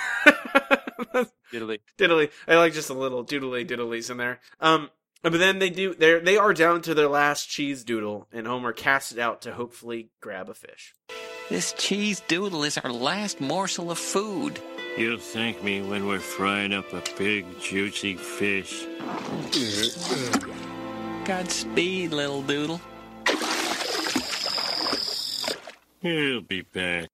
Diddly. Diddly. I like just a little doodly diddlies in there. Um, but then they do, they they are down to their last cheese doodle, and Homer casts it out to hopefully grab a fish. This cheese doodle is our last morsel of food. You'll thank me when we're frying up a big, juicy fish. Godspeed, little doodle. He'll be back.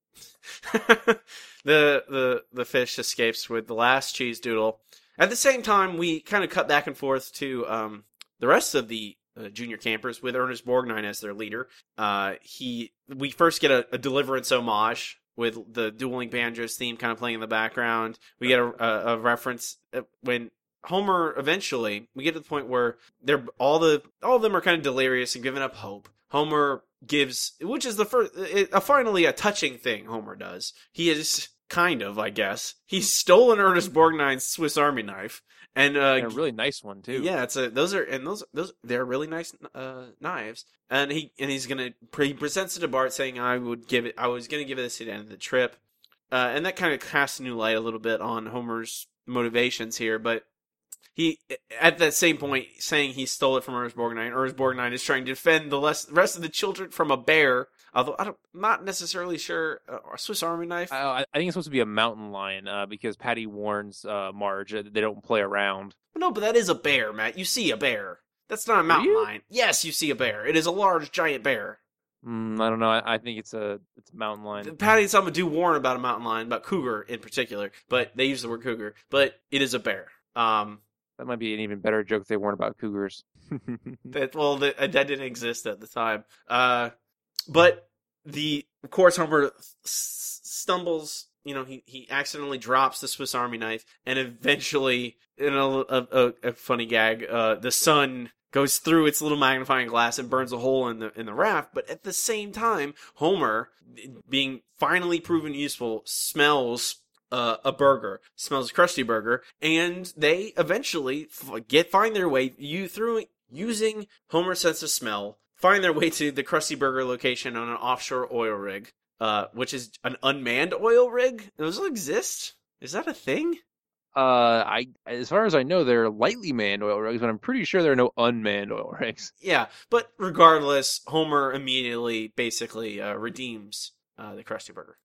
the the the fish escapes with the last cheese doodle. At the same time, we kind of cut back and forth to um, the rest of the uh, junior campers with Ernest Borgnine as their leader. Uh, he we first get a, a Deliverance homage with the dueling banjos theme kind of playing in the background. We get a, a, a reference when Homer eventually we get to the point where they're all the all of them are kind of delirious and giving up hope. Homer gives, which is the first, it, a finally a touching thing Homer does. He is kind of, I guess, he's stolen Ernest Borgnine's Swiss Army knife, and, uh, and a really nice one too. Yeah, it's a those are and those those they're really nice uh, knives, and he and he's gonna he presents it to Bart saying I would give it I was gonna give this at the end of the trip, uh, and that kind of casts a new light a little bit on Homer's motivations here, but. He, at that same point, saying he stole it from Ernest Borgnine. Ernest Borgnine is trying to defend the less, rest of the children from a bear. Although I'm not necessarily sure, uh, a Swiss Army knife. I, I think it's supposed to be a mountain lion uh, because Patty warns uh, Marge that they don't play around. No, but that is a bear, Matt. You see a bear. That's not a mountain lion. Yes, you see a bear. It is a large, giant bear. Mm, I don't know. I, I think it's a it's a mountain lion. Patty and Selma do warn about a mountain lion, about cougar in particular, but they use the word cougar. But it is a bear. Um. That might be an even better joke if they weren't about cougars. that well, the, that didn't exist at the time. Uh, but the of course Homer s- stumbles. You know, he, he accidentally drops the Swiss Army knife, and eventually, in a, a, a funny gag, uh, the sun goes through its little magnifying glass and burns a hole in the in the raft. But at the same time, Homer, being finally proven useful, smells. Uh, a burger, smells a Krusty Burger, and they eventually f- get find their way you through using Homer's sense of smell, find their way to the Krusty Burger location on an offshore oil rig, uh, which is an unmanned oil rig. Does it exist? Is that a thing? Uh, I as far as I know, they're lightly manned oil rigs, but I'm pretty sure there are no unmanned oil rigs. Yeah, but regardless, Homer immediately basically uh, redeems uh, the Krusty Burger.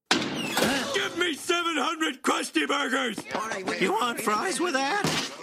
Give me seven hundred Krusty Burgers! You want fries with that?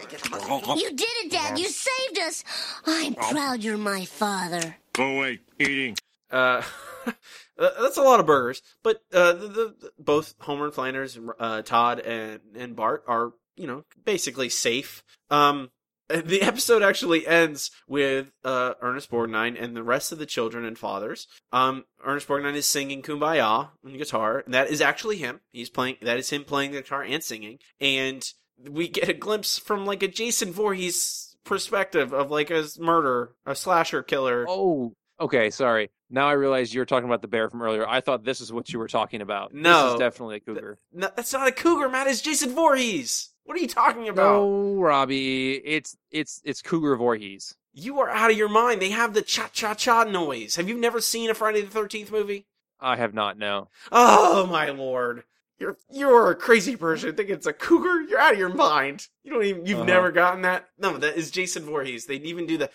You did it, Dad. You saved us. I'm proud you're my father. Go away, eating. Uh, that's a lot of burgers, but uh, the, the, both Homer and Flanders, uh, Todd and, and Bart are you know, basically safe. Um, the episode actually ends with uh, Ernest Borgnine and the rest of the children and fathers. Um, Ernest Borgnine is singing "Kumbaya" on the guitar, and that is actually him. He's playing. That is him playing the guitar and singing. And we get a glimpse from like a Jason Voorhees perspective of like a murder, a slasher killer. Oh, okay. Sorry. Now I realize you're talking about the bear from earlier. I thought this is what you were talking about. No, this is definitely a cougar. Th- no, that's not a cougar, Matt. It's Jason Voorhees. What are you talking about? No, Robbie. It's it's it's Cougar Voorhees. You are out of your mind. They have the cha-cha-cha noise. Have you never seen a Friday the thirteenth movie? I have not, no. Oh, my lord. You're you're a crazy person. Think it's a cougar? You're out of your mind. You don't even, you've Uh-huh. never gotten that? No, that is Jason Voorhees. They even do the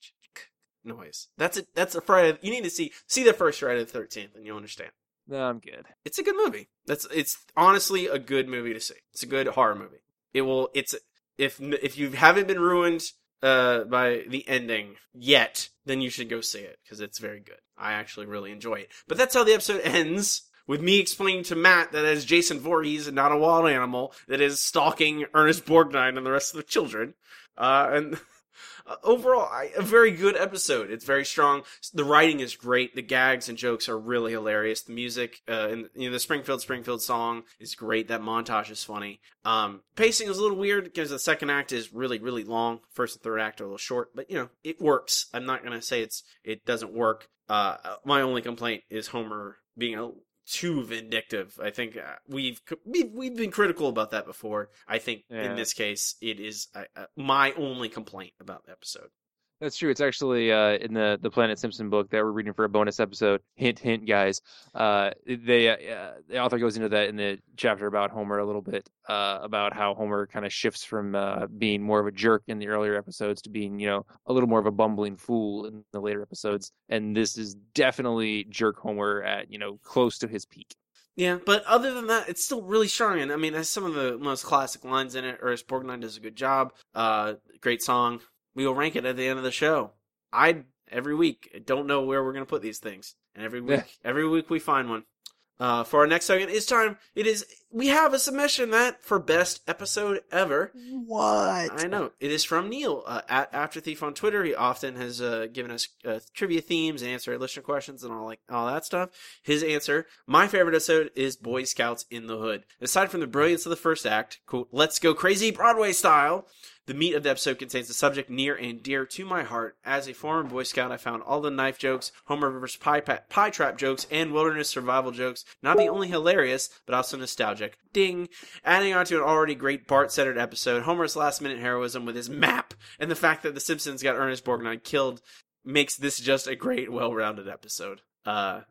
noise. That's a, that's a Friday. You need to see, see the first Friday the thirteenth and you'll understand. No, I'm good. It's a good movie. That's, it's honestly a good movie to see. It's a good horror movie. It will, it's, if, if you haven't been ruined, uh, by the ending yet, then you should go see it, because it's very good. I actually really enjoy it. But that's how the episode ends, with me explaining to Matt that it is Jason Voorhees and not a wild animal that is stalking Ernest Borgnine and the rest of the children. Uh, and uh, overall, I, a very good episode. It's very strong. The writing is great. The gags and jokes are really hilarious. The music, uh, and you know, the Springfield Springfield song is great. That montage is funny. Um, pacing is a little weird because the second act is really, really long. First and third act are a little short, but you know, it works. I'm not gonna say it's it doesn't work. Uh, my only complaint is Homer being a too vindictive. I think uh, we've we've we've been critical about that before. I think Yeah. in this case, it is uh, uh, my only complaint about the episode. That's true. It's actually uh, in the the Planet Simpson book that we're reading for a bonus episode. Hint, hint, guys. Uh, they uh, the author goes into that in the chapter about Homer a little bit, uh, about how Homer kind of shifts from uh, being more of a jerk in the earlier episodes to being, you know, a little more of a bumbling fool in the later episodes. And this is definitely jerk Homer at, you know, close to his peak. Yeah, but other than that, it's still really strong. And I mean, has some of the most classic lines in it. Ernest Borgnine does a good job. Uh, great song. We will rank it at the end of the show. I every week don't know where we're gonna put these things, and every week, every week we find one. Uh, for our next segment, it's time. It is. We have a submission, Matt, for best episode ever. What? I know it is from Neil uh, at After Thief on Twitter. He often has uh, given us uh, trivia themes and answered listener questions and all like all that stuff. His answer: my favorite episode is Boy Scouts in the Hood. Aside from the brilliance of the first act, quote, "Let's go crazy Broadway style." The meat of the episode contains a subject near and dear to my heart. As a former Boy Scout, I found all the knife jokes, Homer versus Pie, pie Trap jokes, and wilderness survival jokes not be only hilarious, but also nostalgic. Ding! Adding on to an already great Bart-centered episode, Homer's last-minute heroism with his map, and the fact that the Simpsons got Ernest Borgnine killed makes this just a great, well-rounded episode. Uh...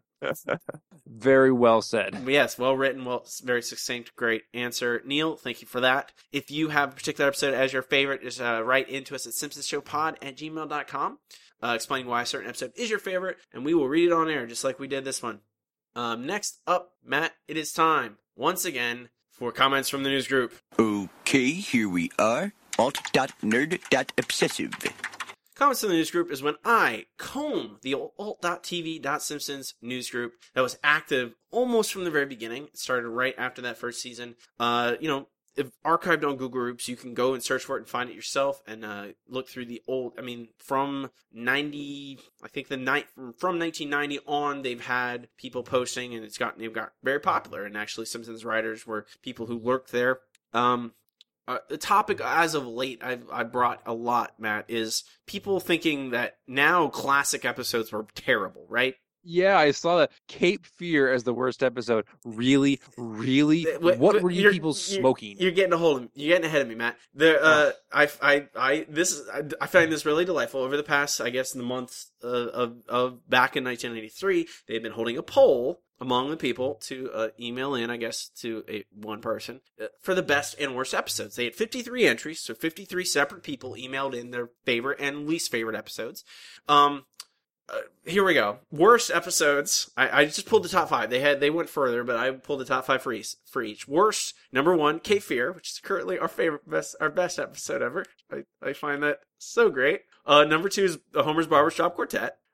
Very well said. Yes, well written, well, very succinct, great answer. Neil, thank you for that. If you have a particular episode as your favorite, just uh, write into us at simpsonshowpod at gmail dot com, uh, explaining why a certain episode is your favorite, and we will read it on air, just like we did this one. Um, next up, Matt, it is time, once again, for comments from the news group. Okay, here we are. Alt.nerd.obsessive. Comments in the news group is when I comb the alt dot t v dot simpsons news group that was active almost from the very beginning. It started right after that first season. Uh, you know, if archived on Google Groups, you can go and search for it and find it yourself and uh, look through the old, I mean, from ninety, I think the night from, from nineteen ninety on, they've had people posting and it's gotten, they've got very popular. And actually Simpsons writers were people who worked there. Um, Uh, the topic as of late I've I brought a lot, Matt, is people thinking that now classic episodes were terrible, right? Yeah, I saw that. Cape Fear as the worst episode. Really, really? Wait, what wait, were you you're- people you're- smoking? You're getting a hold of me. You're getting ahead of me, Matt. The uh, I, I, I, this is I, I find this really delightful. Over the past, I guess, in the months uh, of of back in nineteen ninety-three, they've been holding a poll among the people to uh, email in, I guess, to a one person uh, for the best and worst episodes. They had fifty-three entries, so fifty-three separate people emailed in their favorite and least favorite episodes. Um, uh, here we go. Worst episodes. I, I just pulled the top five. They had they went further, but I pulled the top five for each. For each. Worst, number one, Cape Fear, which is currently our favorite, best, our best episode ever. I, I find that so great. Uh, number two is the Homer's Barbershop Quartet.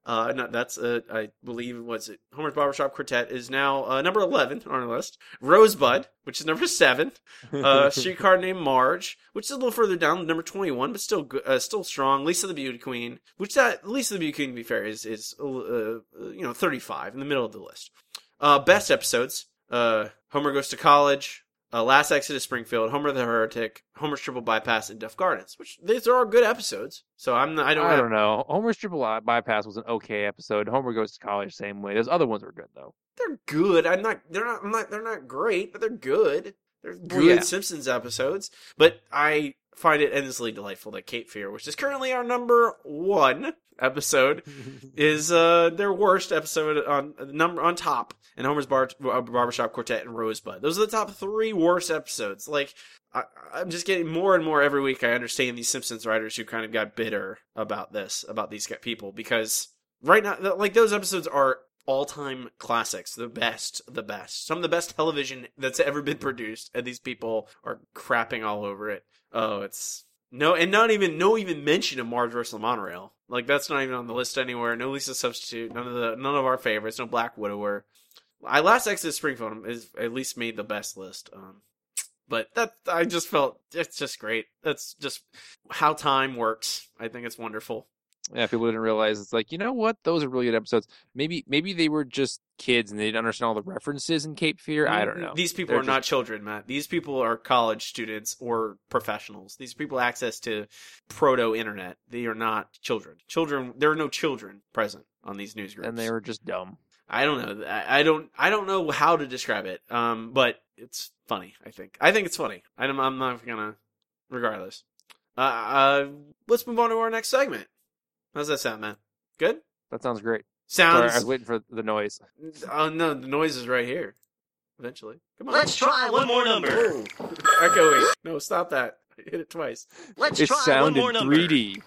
Uh, no, that's uh, I believe what's it? Homer's Barbershop Quartet is now uh, number eleven on our list. Rosebud, which is number seven. Uh, Streetcar Named Marge, which is a little further down, number twenty-one, but still good, uh, still strong. Lisa the Beauty Queen, which that Lisa the Beauty Queen, to be fair, is is uh, you know thirty-five in the middle of the list. Uh, best episodes: uh, Homer Goes to College. Uh, Last Exit of Springfield, Homer the Heretic, Homer's Triple Bypass, and Duff Gardens. Which these are all good episodes. So I'm not, I don't. I have, don't know. Homer's Triple Bypass was an okay episode. Homer Goes to College, same way. Those other ones were good though. They're good. I'm not. They're not. I'm not. They're not great, but they're good. They're good Well, yeah. Simpsons episodes. But I find it endlessly delightful that Cape Fear, which is currently our number one episode, is uh their worst episode on number on top. And Homer's Bar- Barbershop Quartet and Rosebud. Those are the top three worst episodes. Like, I, I'm just getting more and more every week. I understand these Simpsons writers who kind of got bitter about this, about these people, because right now, like, those episodes are all-time classics. The best, the best. Some of the best television that's ever been produced, and these people are crapping all over it. Oh, it's... No, and not even, no even mention of Marge versus the Monorail. Like, that's not even on the list anywhere. No Lisa Substitute, none of the, none of our favorites, no Black Widower. I Last Exit of Springfield is at least made the best list. Um, but that, I just felt, it's just great. That's just how time works. I think it's wonderful. Yeah, people didn't realize it's like, you know what? Those are really good episodes. Maybe maybe they were just kids and they didn't understand all the references in Cape Fear. I don't know. These people They're are not just- children, Matt. These people are college students or professionals. These people have access to proto-internet. They are not children. Children, there are no children present on these newsgroups. And they were just dumb. I don't know. I I don't. I don't know how to describe it. Um, but it's funny. I think. I think it's funny. I'm. I'm not gonna. Regardless. Uh, uh. Let's move on to our next segment. How's that sound, man? Good. That sounds great. Sorry, Sounds. I was waiting for the noise. Oh no, the noise is right here. Eventually. Come on. Let's try one more number. Oh. Echoing. No, stop that. I hit it twice. Let's It try one sounded more number. three D.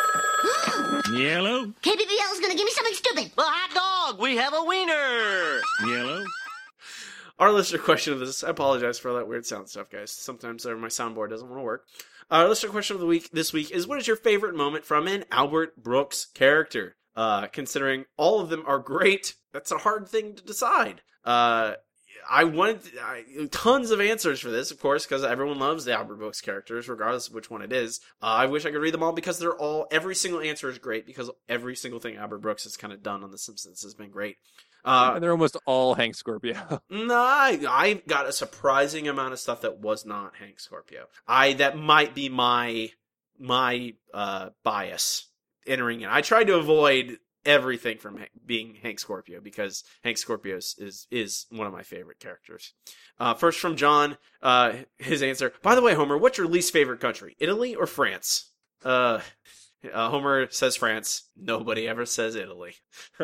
Yellow, K B B L is gonna give me something stupid. A hot dog. We have a wiener. yellow, Our listener question of this, I apologize for all that weird sound stuff, guys. Sometimes uh, my soundboard doesn't want to work. Our listener question of the week this week is, what is your favorite moment from an Albert Brooks character? Uh, considering all of them are great, that's a hard thing to decide. Uh, I wanted I, tons of answers for this, of course, because everyone loves the Albert Brooks characters, regardless of which one it is. Uh, I wish I could read them all because they're all, every single answer is great because every single thing Albert Brooks has kind of done on The Simpsons has been great. Uh, And they're almost all Hank Scorpio. No, I, I got a surprising amount of stuff that was not Hank Scorpio. I that might be my my uh, bias entering in. I tried to avoid everything from Hank, being Hank Scorpio because Hank Scorpio is is, is one of my favorite characters. Uh, first from John, uh, his answer. By the way, Homer, what's your least favorite country? Italy or France? Uh, uh, Homer says France. Nobody ever says Italy.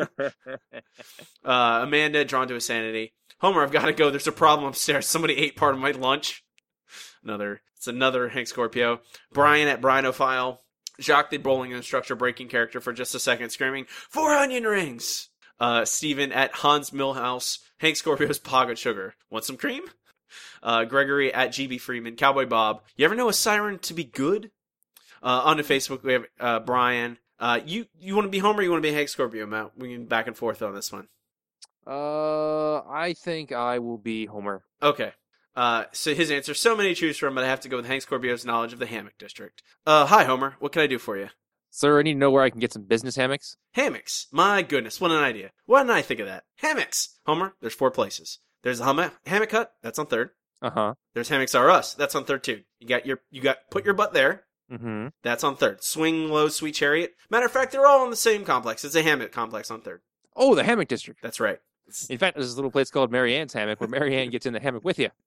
Uh, Amanda, drawn to a sanity. Homer, I've got to go. There's a problem upstairs. Somebody ate part of my lunch. Another, it's another Hank Scorpio. Brian at Brianophile. Jacques the bowling instructor breaking character for just a second, screaming, "Four onion rings!" Uh, Steven at Hans Millhouse. Hank Scorpio's pocket sugar. Want some cream? Uh, Gregory at G B Freeman. Cowboy Bob. You ever know a siren to be good? Uh, on the Facebook, we have uh, Brian. Uh, you you want to be Homer or you want to be Hank Scorpio, Matt? We can back and forth on this one. Uh, I think I will be Homer. Okay. Uh, so his answer, so many to choose from, but I have to go with Hank Scorpio's knowledge of the hammock district. Uh, hi, Homer. What can I do for you? Sir, I need to know where I can get some business hammocks. Hammocks. My goodness, what an idea. Why didn't I think of that? Hammocks. Homer, there's four places. There's the hum- hammock hut. That's on third. Uh-huh. There's Hammocks R Us. That's on third, too. You got your, you got, put your butt there. Mm-hmm. That's on third. Swing Low, Sweet Chariot. Matter of fact, they're all in the same complex. It's a hammock complex on third. Oh, the hammock district. That's right. In fact, there's this little place called Mary Ann's Hammock where Mary Ann gets in the hammock with you.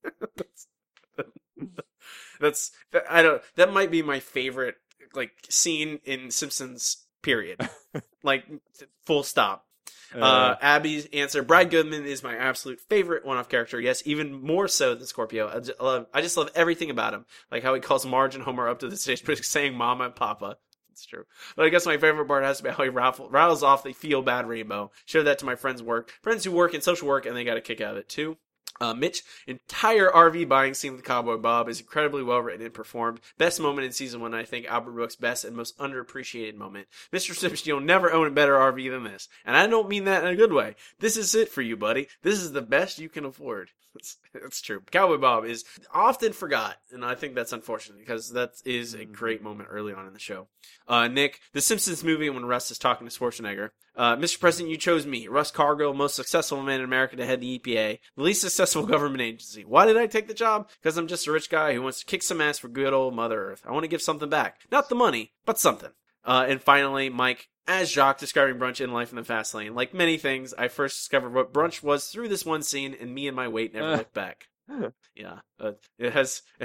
That's, I don't, that might be my favorite, like, scene in Simpsons, period. Like, full stop. Uh, Abby's answer, Brad Goodman is my absolute favorite one-off character. Yes, even more so than Scorpio. I just love, I just love everything about him. Like how he calls Marge and Homer up to the stage saying Mama and Papa. It's true. But I guess my favorite part has to be how he raffle, rattles off the feel-bad rainbow. Share that to my friends' work. Friends who work in social work, and they got a kick out of it, too. Uh, Mitch, entire R V buying scene with Cowboy Bob is incredibly well written and performed. Best moment in season one, I think, Albert Brooks' best and most underappreciated moment. Mister Simpson, you'll never own a better R V than this. And I don't mean that in a good way. This is it for you, buddy. This is the best you can afford. That's, that's true. Cowboy Bob is often forgot, and I think that's unfortunate because that is a great moment early on in the show. Uh, Nick, The Simpsons movie when Russ is talking to Schwarzenegger. Uh, Mister President, you chose me, Russ Cargill, most successful man in America to head the E P A, the least successful government agency. Why did I take the job? Because I'm just a rich guy who wants to kick some ass for good old Mother Earth. I want to give something back. Not the money, but something. Uh, and finally, Mike, as Jacques describing brunch in Life in the Fast Lane. Like many things, I first discovered what brunch was through this one scene, and me and my weight never looked back. Yeah, uh, it has uh,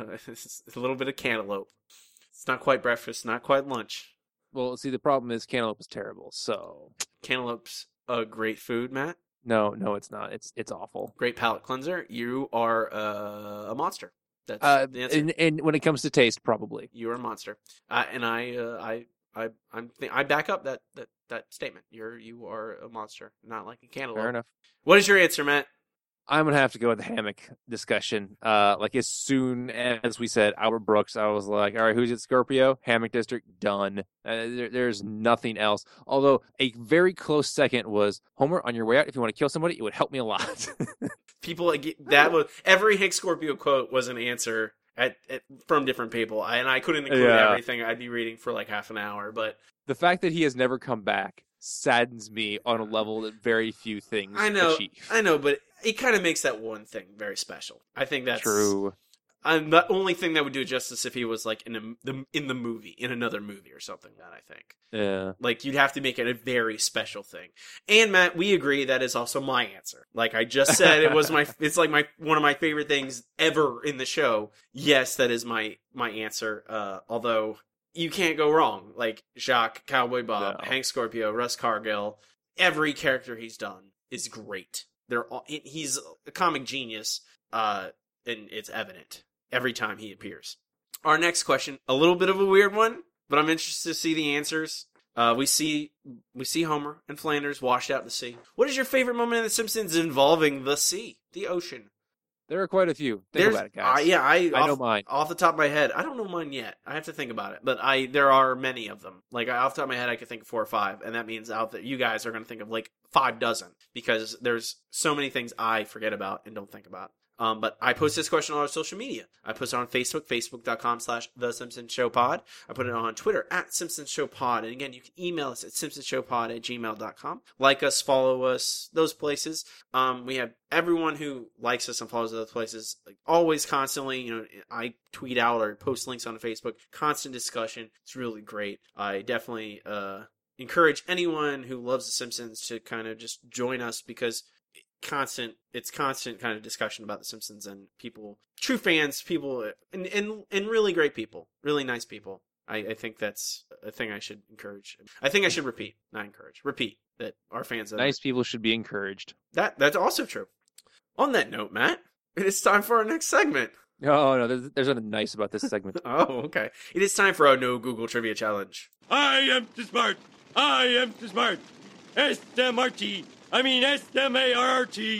a little bit of cantaloupe. It's not quite breakfast, not quite lunch. Well, see, the problem is cantaloupe is terrible, so... Cantaloupe's a great food, Matt. No, no, it's not. It's it's awful. Great palate cleanser. You are uh, a monster. That's Uh, the answer. and, and when it comes to taste, probably. You are a monster. Uh, and I, uh, I, I, I'm, th- I back up that, that, that statement. You're, you are a monster, not like a cantaloupe. Fair enough. What is your answer, Matt? I'm gonna have to go with the hammock discussion. Uh, like as soon as we said Albert Brooks, I was like, all right, who's it? Scorpio, Hammock District, done. Uh, there, there's nothing else. Although a very close second was Homer. On your way out, if you want to kill somebody, it would help me a lot. People that was every Hank Scorpio quote was an answer at, at from different people, I, and I couldn't include Yeah. everything. I'd be reading for like half an hour, but The fact that he has never come back saddens me on a level that very few things I know, achieve. I know, but it kind of makes that one thing very special. I think that's True. I'm the only thing that would do it justice if he was like in a, the in the movie, in another movie or something. That I think, Yeah. like you'd have to make it a very special thing. And Matt, we agree that is also my answer. Like I just said, it was my. It's like my one of my favorite things ever in the show. Yes, that is my my answer. Uh, although you can't go wrong. Like Jacques, Cowboy Bob, No. Hank Scorpio, Russ Cargill. Every character he's done is great. They're all, he's a comic genius, uh, and it's evident every time he appears. Our next question, a little bit of a weird one, but I'm interested to see the answers. Uh, we see we see Homer and Flanders washed out to sea. What is your favorite moment in The Simpsons involving the sea, the ocean? There are quite a few. Think There's, about it, guys. Uh, yeah, I, I off, know mine. Off the top of my head, I don't know mine yet. I have to think about it, but I there are many of them. Like off the top of my head, I could think of four or five, and that means out that you guys are going to think of like five dozen because there's so many things I forget about and don't think about. Um, but I post this question on our social media. I post it on Facebook, facebook.com slash The Simpsons Show Pod. I put it on Twitter at Simpsons Show Pod. And again, you can email us at simpsonsshowpod at gmail dot com. Like us, follow us, those places. Um, we have everyone who likes us and follows those places, like always constantly, you know, I tweet out or post links on Facebook, constant discussion. It's really great. I definitely, uh, encourage anyone who loves The Simpsons to kind of just join us because constant it's constant kind of discussion about The Simpsons and people, true fans, people, and and, and really great people, really nice people. I, I think that's a thing I should encourage. I think I should repeat, not encourage, repeat that our fans. Of Nice people should be encouraged. That that's also true. On that note, Matt, it is time for our next segment. Oh, no, there's, there's nothing nice about this segment. Oh, okay. It is time for our No Google Trivia Challenge. I am too smart. I am too smart. S M R T. I mean S M A R R T.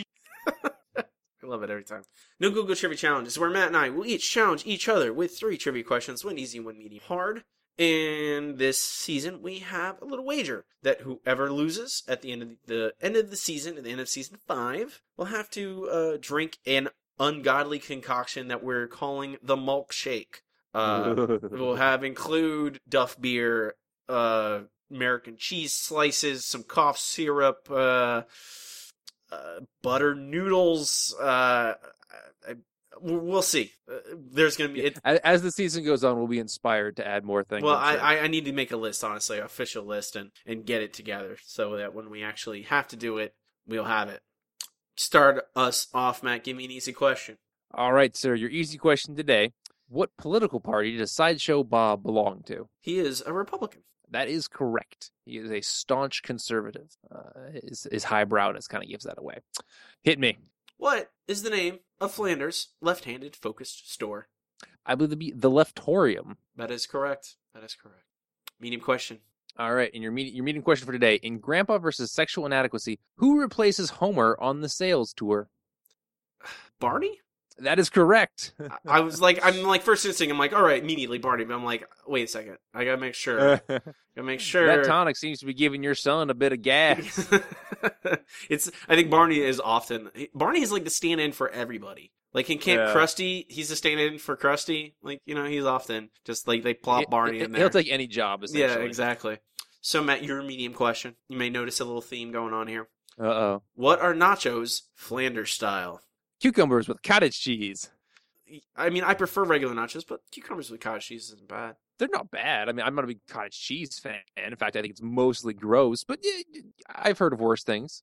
I love it every time. No Google Trivia Challenge is where Matt and I will each challenge each other with three trivia questions, one easy, one medium, hard. And this season, we have a little wager that whoever loses at the end of the end of the season, at the end of season five, will have to uh, drink an ungodly concoction that we're calling the Mulk Shake. Uh, we'll have include Duff beer, uh, American cheese slices, some cough syrup, uh, uh, butter noodles. Uh, I, we'll see. Uh, there's going to be... It, As, as the season goes on, we'll be inspired to add more things. well, I'm I, sure. I, I need to make a list, honestly, an official list, and, and get it together so that when we actually have to do it, we'll have it. Start us off, Matt. Give me an easy question. All right, sir. Your easy question today. What political party does Sideshow Bob belong to? He is a Republican. That is correct. He is a staunch conservative. Uh, his, his highbrowness kind of gives that away. Hit me. What is the name of Flanders' left-handed focused store? I believe to be the Leftorium. That is correct. That is correct. Medium question. All right, and your medium, your medium question for today. In Grandpa versus Sexual Inadequacy, who replaces Homer on the sales tour? Barney? That is correct. I was like, I'm like, first instinct, I'm like, all right, immediately Barney. But I'm like, wait a second. I gotta make sure. Gotta make sure. That tonic seems to be giving your son a bit of gas. It's, I think Barney is often, Barney is like the stand-in for everybody. Like in Camp Yeah. Krusty, he's the stand-in for Krusty. Like, you know, he's often just like, they plop Barney in there. He'll take any job, essentially. Yeah, exactly. So, Matt, your medium question. You may notice a little theme going on here. Uh-oh. What are nachos Flanders style? Cucumbers with cottage cheese. I mean, I prefer regular nachos, but cucumbers with cottage cheese isn't bad. They're not bad. I mean, I'm not a big cottage cheese fan. In fact, I think it's mostly gross, but yeah, I've heard of worse things.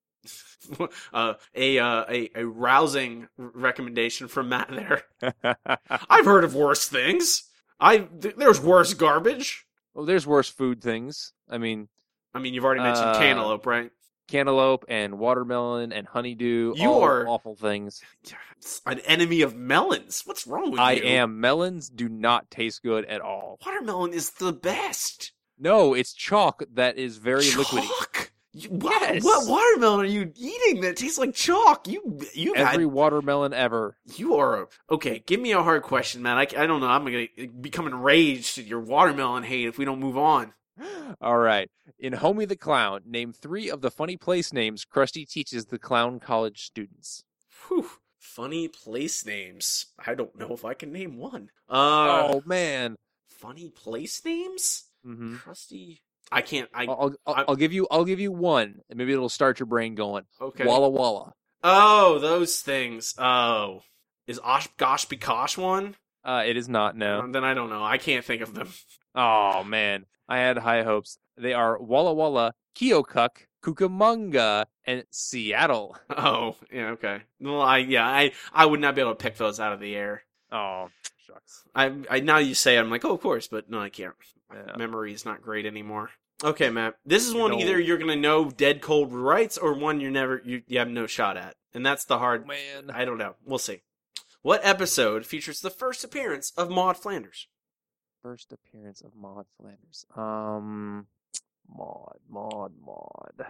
uh, a, uh, a a rousing recommendation from Matt there. I've heard of worse things. I th- there's worse garbage. Well, there's worse food things. I mean, I mean, you've already mentioned Uh, cantaloupe, right? cantaloupe and watermelon and honeydew. You all are- awful things. An enemy of melons. What's wrong with I you? am. Melons do not taste good at all. Watermelon is the best. No, it's chalk that is very liquidy. Chalk. You, what, Yes. what watermelon are you eating that tastes like chalk? You you Every had watermelon ever. you are okay. Give me a hard question, man. I, I don't know. I'm gonna become enraged at your watermelon hate if we don't move on. All right. In Homie the Clown, name three of the funny place names Krusty teaches the clown college students. Whew. Funny place names. I don't know if I can name one. Uh, oh man. funny place names. Mm-hmm. Krusty. I can't. I I'll, I'll, I- I'll give you. I'll give you one, and maybe it'll start your brain going. okay. Walla Walla. Oh, those things. Oh, is Osh Gosh Bekosh one? Uh, it is not. No. Um, then I don't know. I can't think of them. Oh man, I had high hopes. They are Walla Walla, Keokuk, Cucamonga, and Seattle. Oh, yeah, okay. Well, I yeah, I I would not be able to pick those out of the air. Oh, shucks. I I now you say it, I'm like, oh, of course, but no, I can't. My Yeah. memory is not great anymore. Okay, Matt. This is one No. either you're gonna know dead cold rights or one you're never you, you have no shot at, and that's the hard. Man. I don't know. We'll see. What episode features the first appearance of Maude Flanders? First appearance of Maud Flanders. Um, Maud, Maud, Maud.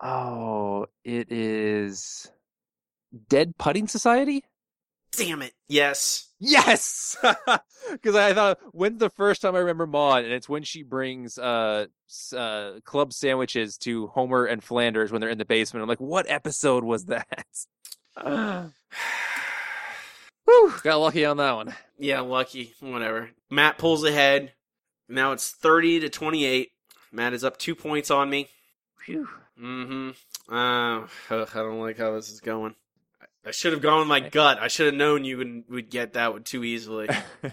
Oh, it is Dead Putting Society? Damn it! Yes. Yes! Because I thought, when's the first time I remember Maud? And it's when she brings uh, s- uh, club sandwiches to Homer and Flanders when they're in the basement. I'm like, what episode was that? Whew, got lucky on that one. Yeah, lucky. Whatever. Matt pulls ahead. Now it's thirty to twenty-eight. Matt is up two points on me. Phew. Mm-hmm. Uh, ugh, I don't like how this is going. I- I should have gone with my gut. I should have known you would, would get that one too easily.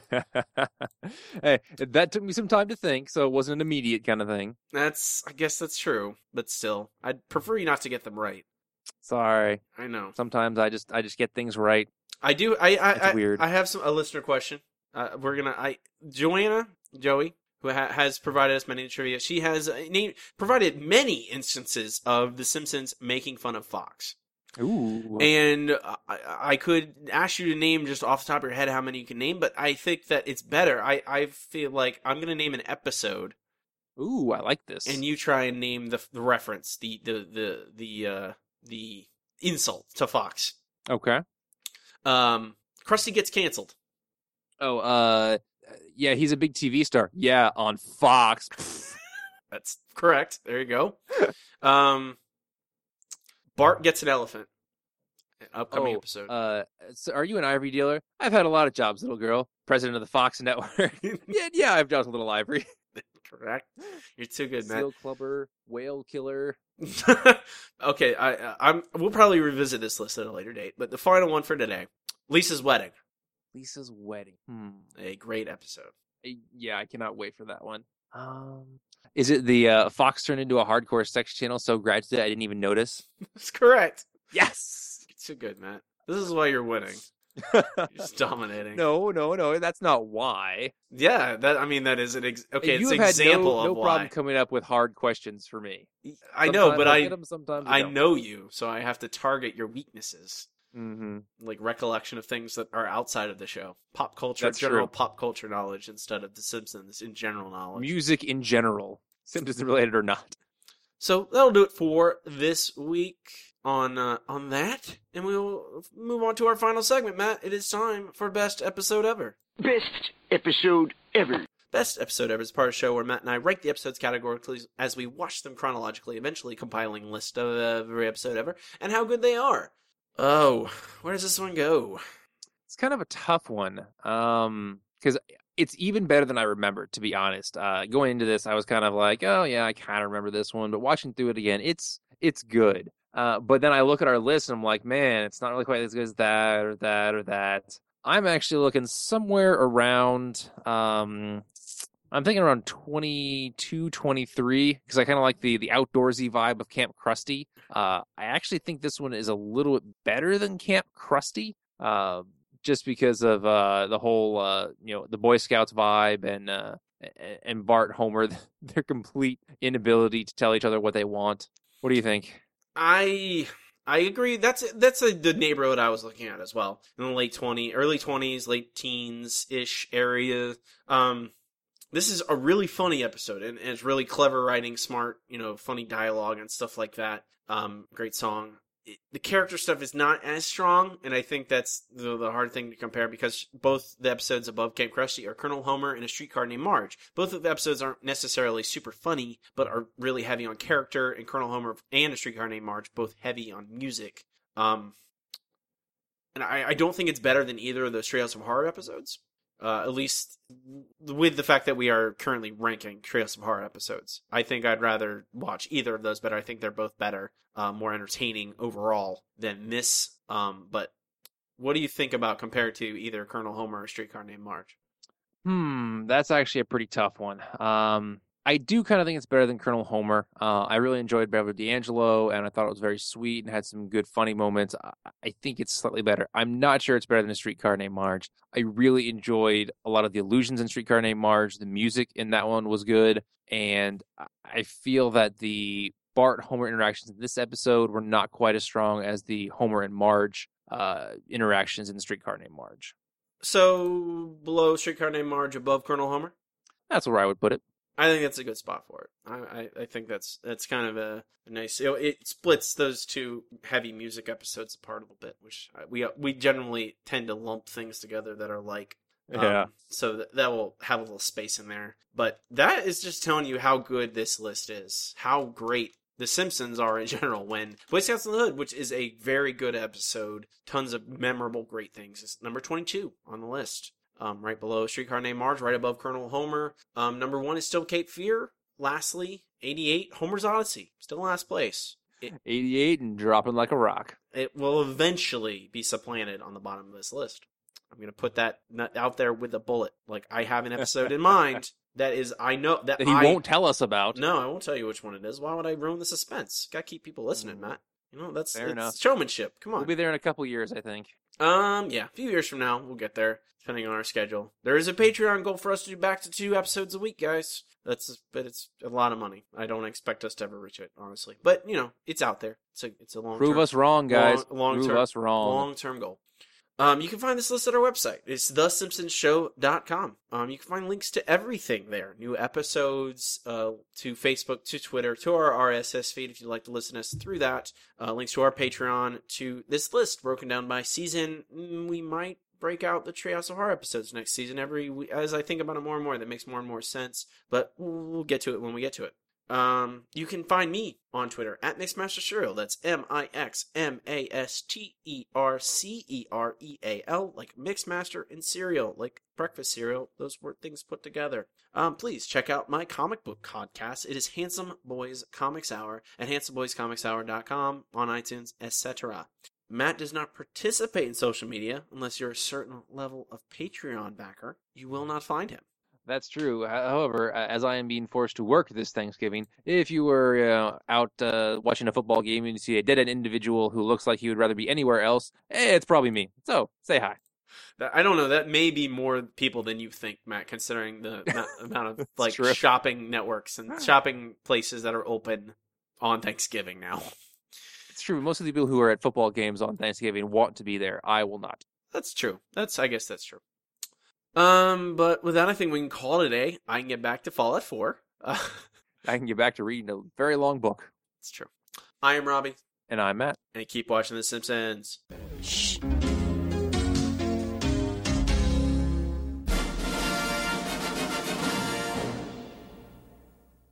Hey, that took me some time to think, so it wasn't an immediate kind of thing. That's, I guess that's true. But still, I'd prefer you not to get them right. Sorry. I know. Sometimes I just I just get things right. I do. I I It's I, weird. I have some a listener question. Uh, we're gonna. I Joanna Joey, who ha- has provided us many trivia. She has uh, named, provided many instances of The Simpsons making fun of Fox. Ooh. And I, I could ask you to name just off the top of your head how many you can name, but I think that it's better. I, I feel like I'm going to name an episode, Ooh, I like this. and you try and name the the reference, the the the the uh, the insult to Fox. Okay. Um, Krusty gets canceled. Oh, uh, yeah, he's a big T V star. Yeah, on Fox. That's correct. There you go. Um, Bart gets an elephant. Upcoming Oh, episode. Uh, so are you an ivory dealer? I've had a lot of jobs, little girl. President of the Fox Network. yeah, yeah, I've dealt with little ivory. Correct. You're too good, Matt. Seal clubber, whale killer. Okay, I, I- I'm. We'll probably revisit this list at a later date, but the final one for today: Lisa's wedding. Lisa's wedding. Hmm. A great episode. Eh, Yeah, I cannot wait for that one. Um, is it the uh, Fox turned into a hardcore sex channel so gradually I didn't even notice? That's correct. Yes. It's too good, Matt. This is why you're winning. You're just dominating. No, no, no. That's not why. Yeah, that. I mean, that is an ex- okay. you It's an have example had no, of no why. problem coming up with hard questions for me. I know, Sometimes but I'll I get 'em, sometimes I don't. know you, so I have to target your weaknesses, Mm-hmm. like recollection of things that are outside of the show, pop culture, That's general true. pop culture knowledge instead of The Simpsons in general knowledge. Music in general, Simpsons related or not. So that'll do it for this week on uh, on that, and we'll move on to our final segment. Matt, it is time for best episode ever. Best episode ever. Best episode ever is part of the show where Matt and I rank the episodes categorically as we watch them chronologically, eventually compiling a list of every episode ever and how good they are. Oh, where does this one go? It's kind of a tough one, um, because it's even better than I remembered, to be honest. Uh, going into this, I was kind of like, oh yeah, I kind of remember this one, but watching through it again, it's it's good. Uh, but then I look at our list and I'm like, man, it's not really quite as good as that or that or that. I'm actually looking somewhere around, um, I'm thinking around twenty-two, twenty-three, because I kind of like the, the outdoorsy vibe of Camp Krusty. Uh, I actually think this one is a little bit better than Camp Krusty, uh, just because of uh, the whole, uh, you know, the Boy Scouts vibe and uh, and Bart, Homer, their complete inability to tell each other what they want. What do you think? I I agree. That's that's a, the neighborhood I was looking at as well. In the late twenties, early twenties, late teens ish area. Um, this is a really funny episode, and, and it's really clever writing, smart, you know, funny dialogue and stuff like that. Um, great song. It, the character stuff is not as strong, and I think that's the, the hard thing to compare because both the episodes above Camp Krusty are Colonel Homer and A Streetcar Named Marge. Both of the episodes aren't necessarily super funny, but are really heavy on character, and Colonel Homer and A Streetcar Named Marge both heavy on music. Um, and I, I don't think it's better than either of those Treehouse of Horror episodes. Uh, at least with the fact that we are currently ranking Treehouse of Horror episodes. I think I'd rather watch either of those, but I think they're both better, uh, more entertaining overall than this. Um, but what do you think about compared to either Colonel Homer or Streetcar Named Marge? Hmm, that's actually a pretty tough one. Um, I do kind of think it's better than Colonel Homer. Uh, I really enjoyed Beverly D'Angelo, and I thought it was very sweet and had some good funny moments. I, I think it's slightly better. I'm not sure it's better than A Streetcar Named Marge. I really enjoyed a lot of the illusions in Streetcar Named Marge. The music in that one was good, and I feel that the Bart-Homer interactions in this episode were not quite as strong as the Homer and Marge uh, interactions in the Streetcar Named Marge. So, below Streetcar Named Marge, above Colonel Homer? That's where I would put it. I think that's a good spot for it. I, I, I think that's that's kind of a, a nice. You know, it splits those two heavy music episodes apart a little bit, which we we generally tend to lump things together that are like. Um, yeah. So that, that will have a little space in there, but that is just telling you how good this list is, how great The Simpsons are in general. When Boy Scouts in the Hood, which is a very good episode, tons of memorable, great things, is number twenty-two on the list. Um, right below Streetcar Named Marge, right above Colonel Homer. Um, number one is still Cape Fear. Lastly, eighty-eight, Homer's Odyssey. Still last place. It, eighty-eight and dropping like a rock. It will eventually be supplanted on the bottom of this list. I'm going to put that out there with a bullet. Like, I have an episode in mind that is, I know, that, that he I, won't tell us about. No, I won't tell you which one it is. Why would I ruin the suspense? Got to keep people listening, Matt. You know, that's Fair it's enough. Showmanship. Come on. We'll be there in a couple years, I think. Um, yeah, a few years from now, we'll get there, depending on our schedule. There is a Patreon goal for us to do back to two episodes a week, guys. That's, but it's a lot of money. I don't expect us to ever reach it, honestly. But, you know, it's out there. It's a, it's a long Prove term, us wrong, guys. Long, long Prove term, us wrong. Long-term goal. Um, you can find this list at our website. It's the simpsons show dot com. Um, you can find links to everything there. New episodes, uh, to Facebook, to Twitter, to our R S S feed if you'd like to listen to us through that. Uh, links to our Patreon, to this list broken down by season. We might break out the Treehouse of Horror episodes next season. Every as I think about it more and more, that makes more and more sense. But we'll get to it when we get to it. Um, you can find me on Twitter at Mixmaster Cereal. That's M I X M A S T E R C E R E A L, like Mixmaster and cereal, like breakfast cereal. Those were things put together. Um, please check out my comic book podcast. It is Handsome Boys Comics Hour at handsome boys comics hour dot com, on iTunes, et cetera. Matt does not participate in social media unless you're a certain level of Patreon backer. You will not find him. That's true. However, as I am being forced to work this Thanksgiving, if you were uh, out uh, watching a football game and you see a dead-end individual who looks like he would rather be anywhere else, eh, it's probably me. So, say hi. I don't know. That may be more people than you think, Matt, considering the amount of like true. shopping networks and shopping places that are open on Thanksgiving now. It's true. Most of the people who are at football games on Thanksgiving want to be there. I will not. That's true. That's I guess that's true. Um, but with that, I think we can call it a day. I can get back to Fallout four. Uh, I can get back to reading a very long book. It's true. I am Robbie. And I'm Matt. And keep watching The Simpsons. Shh.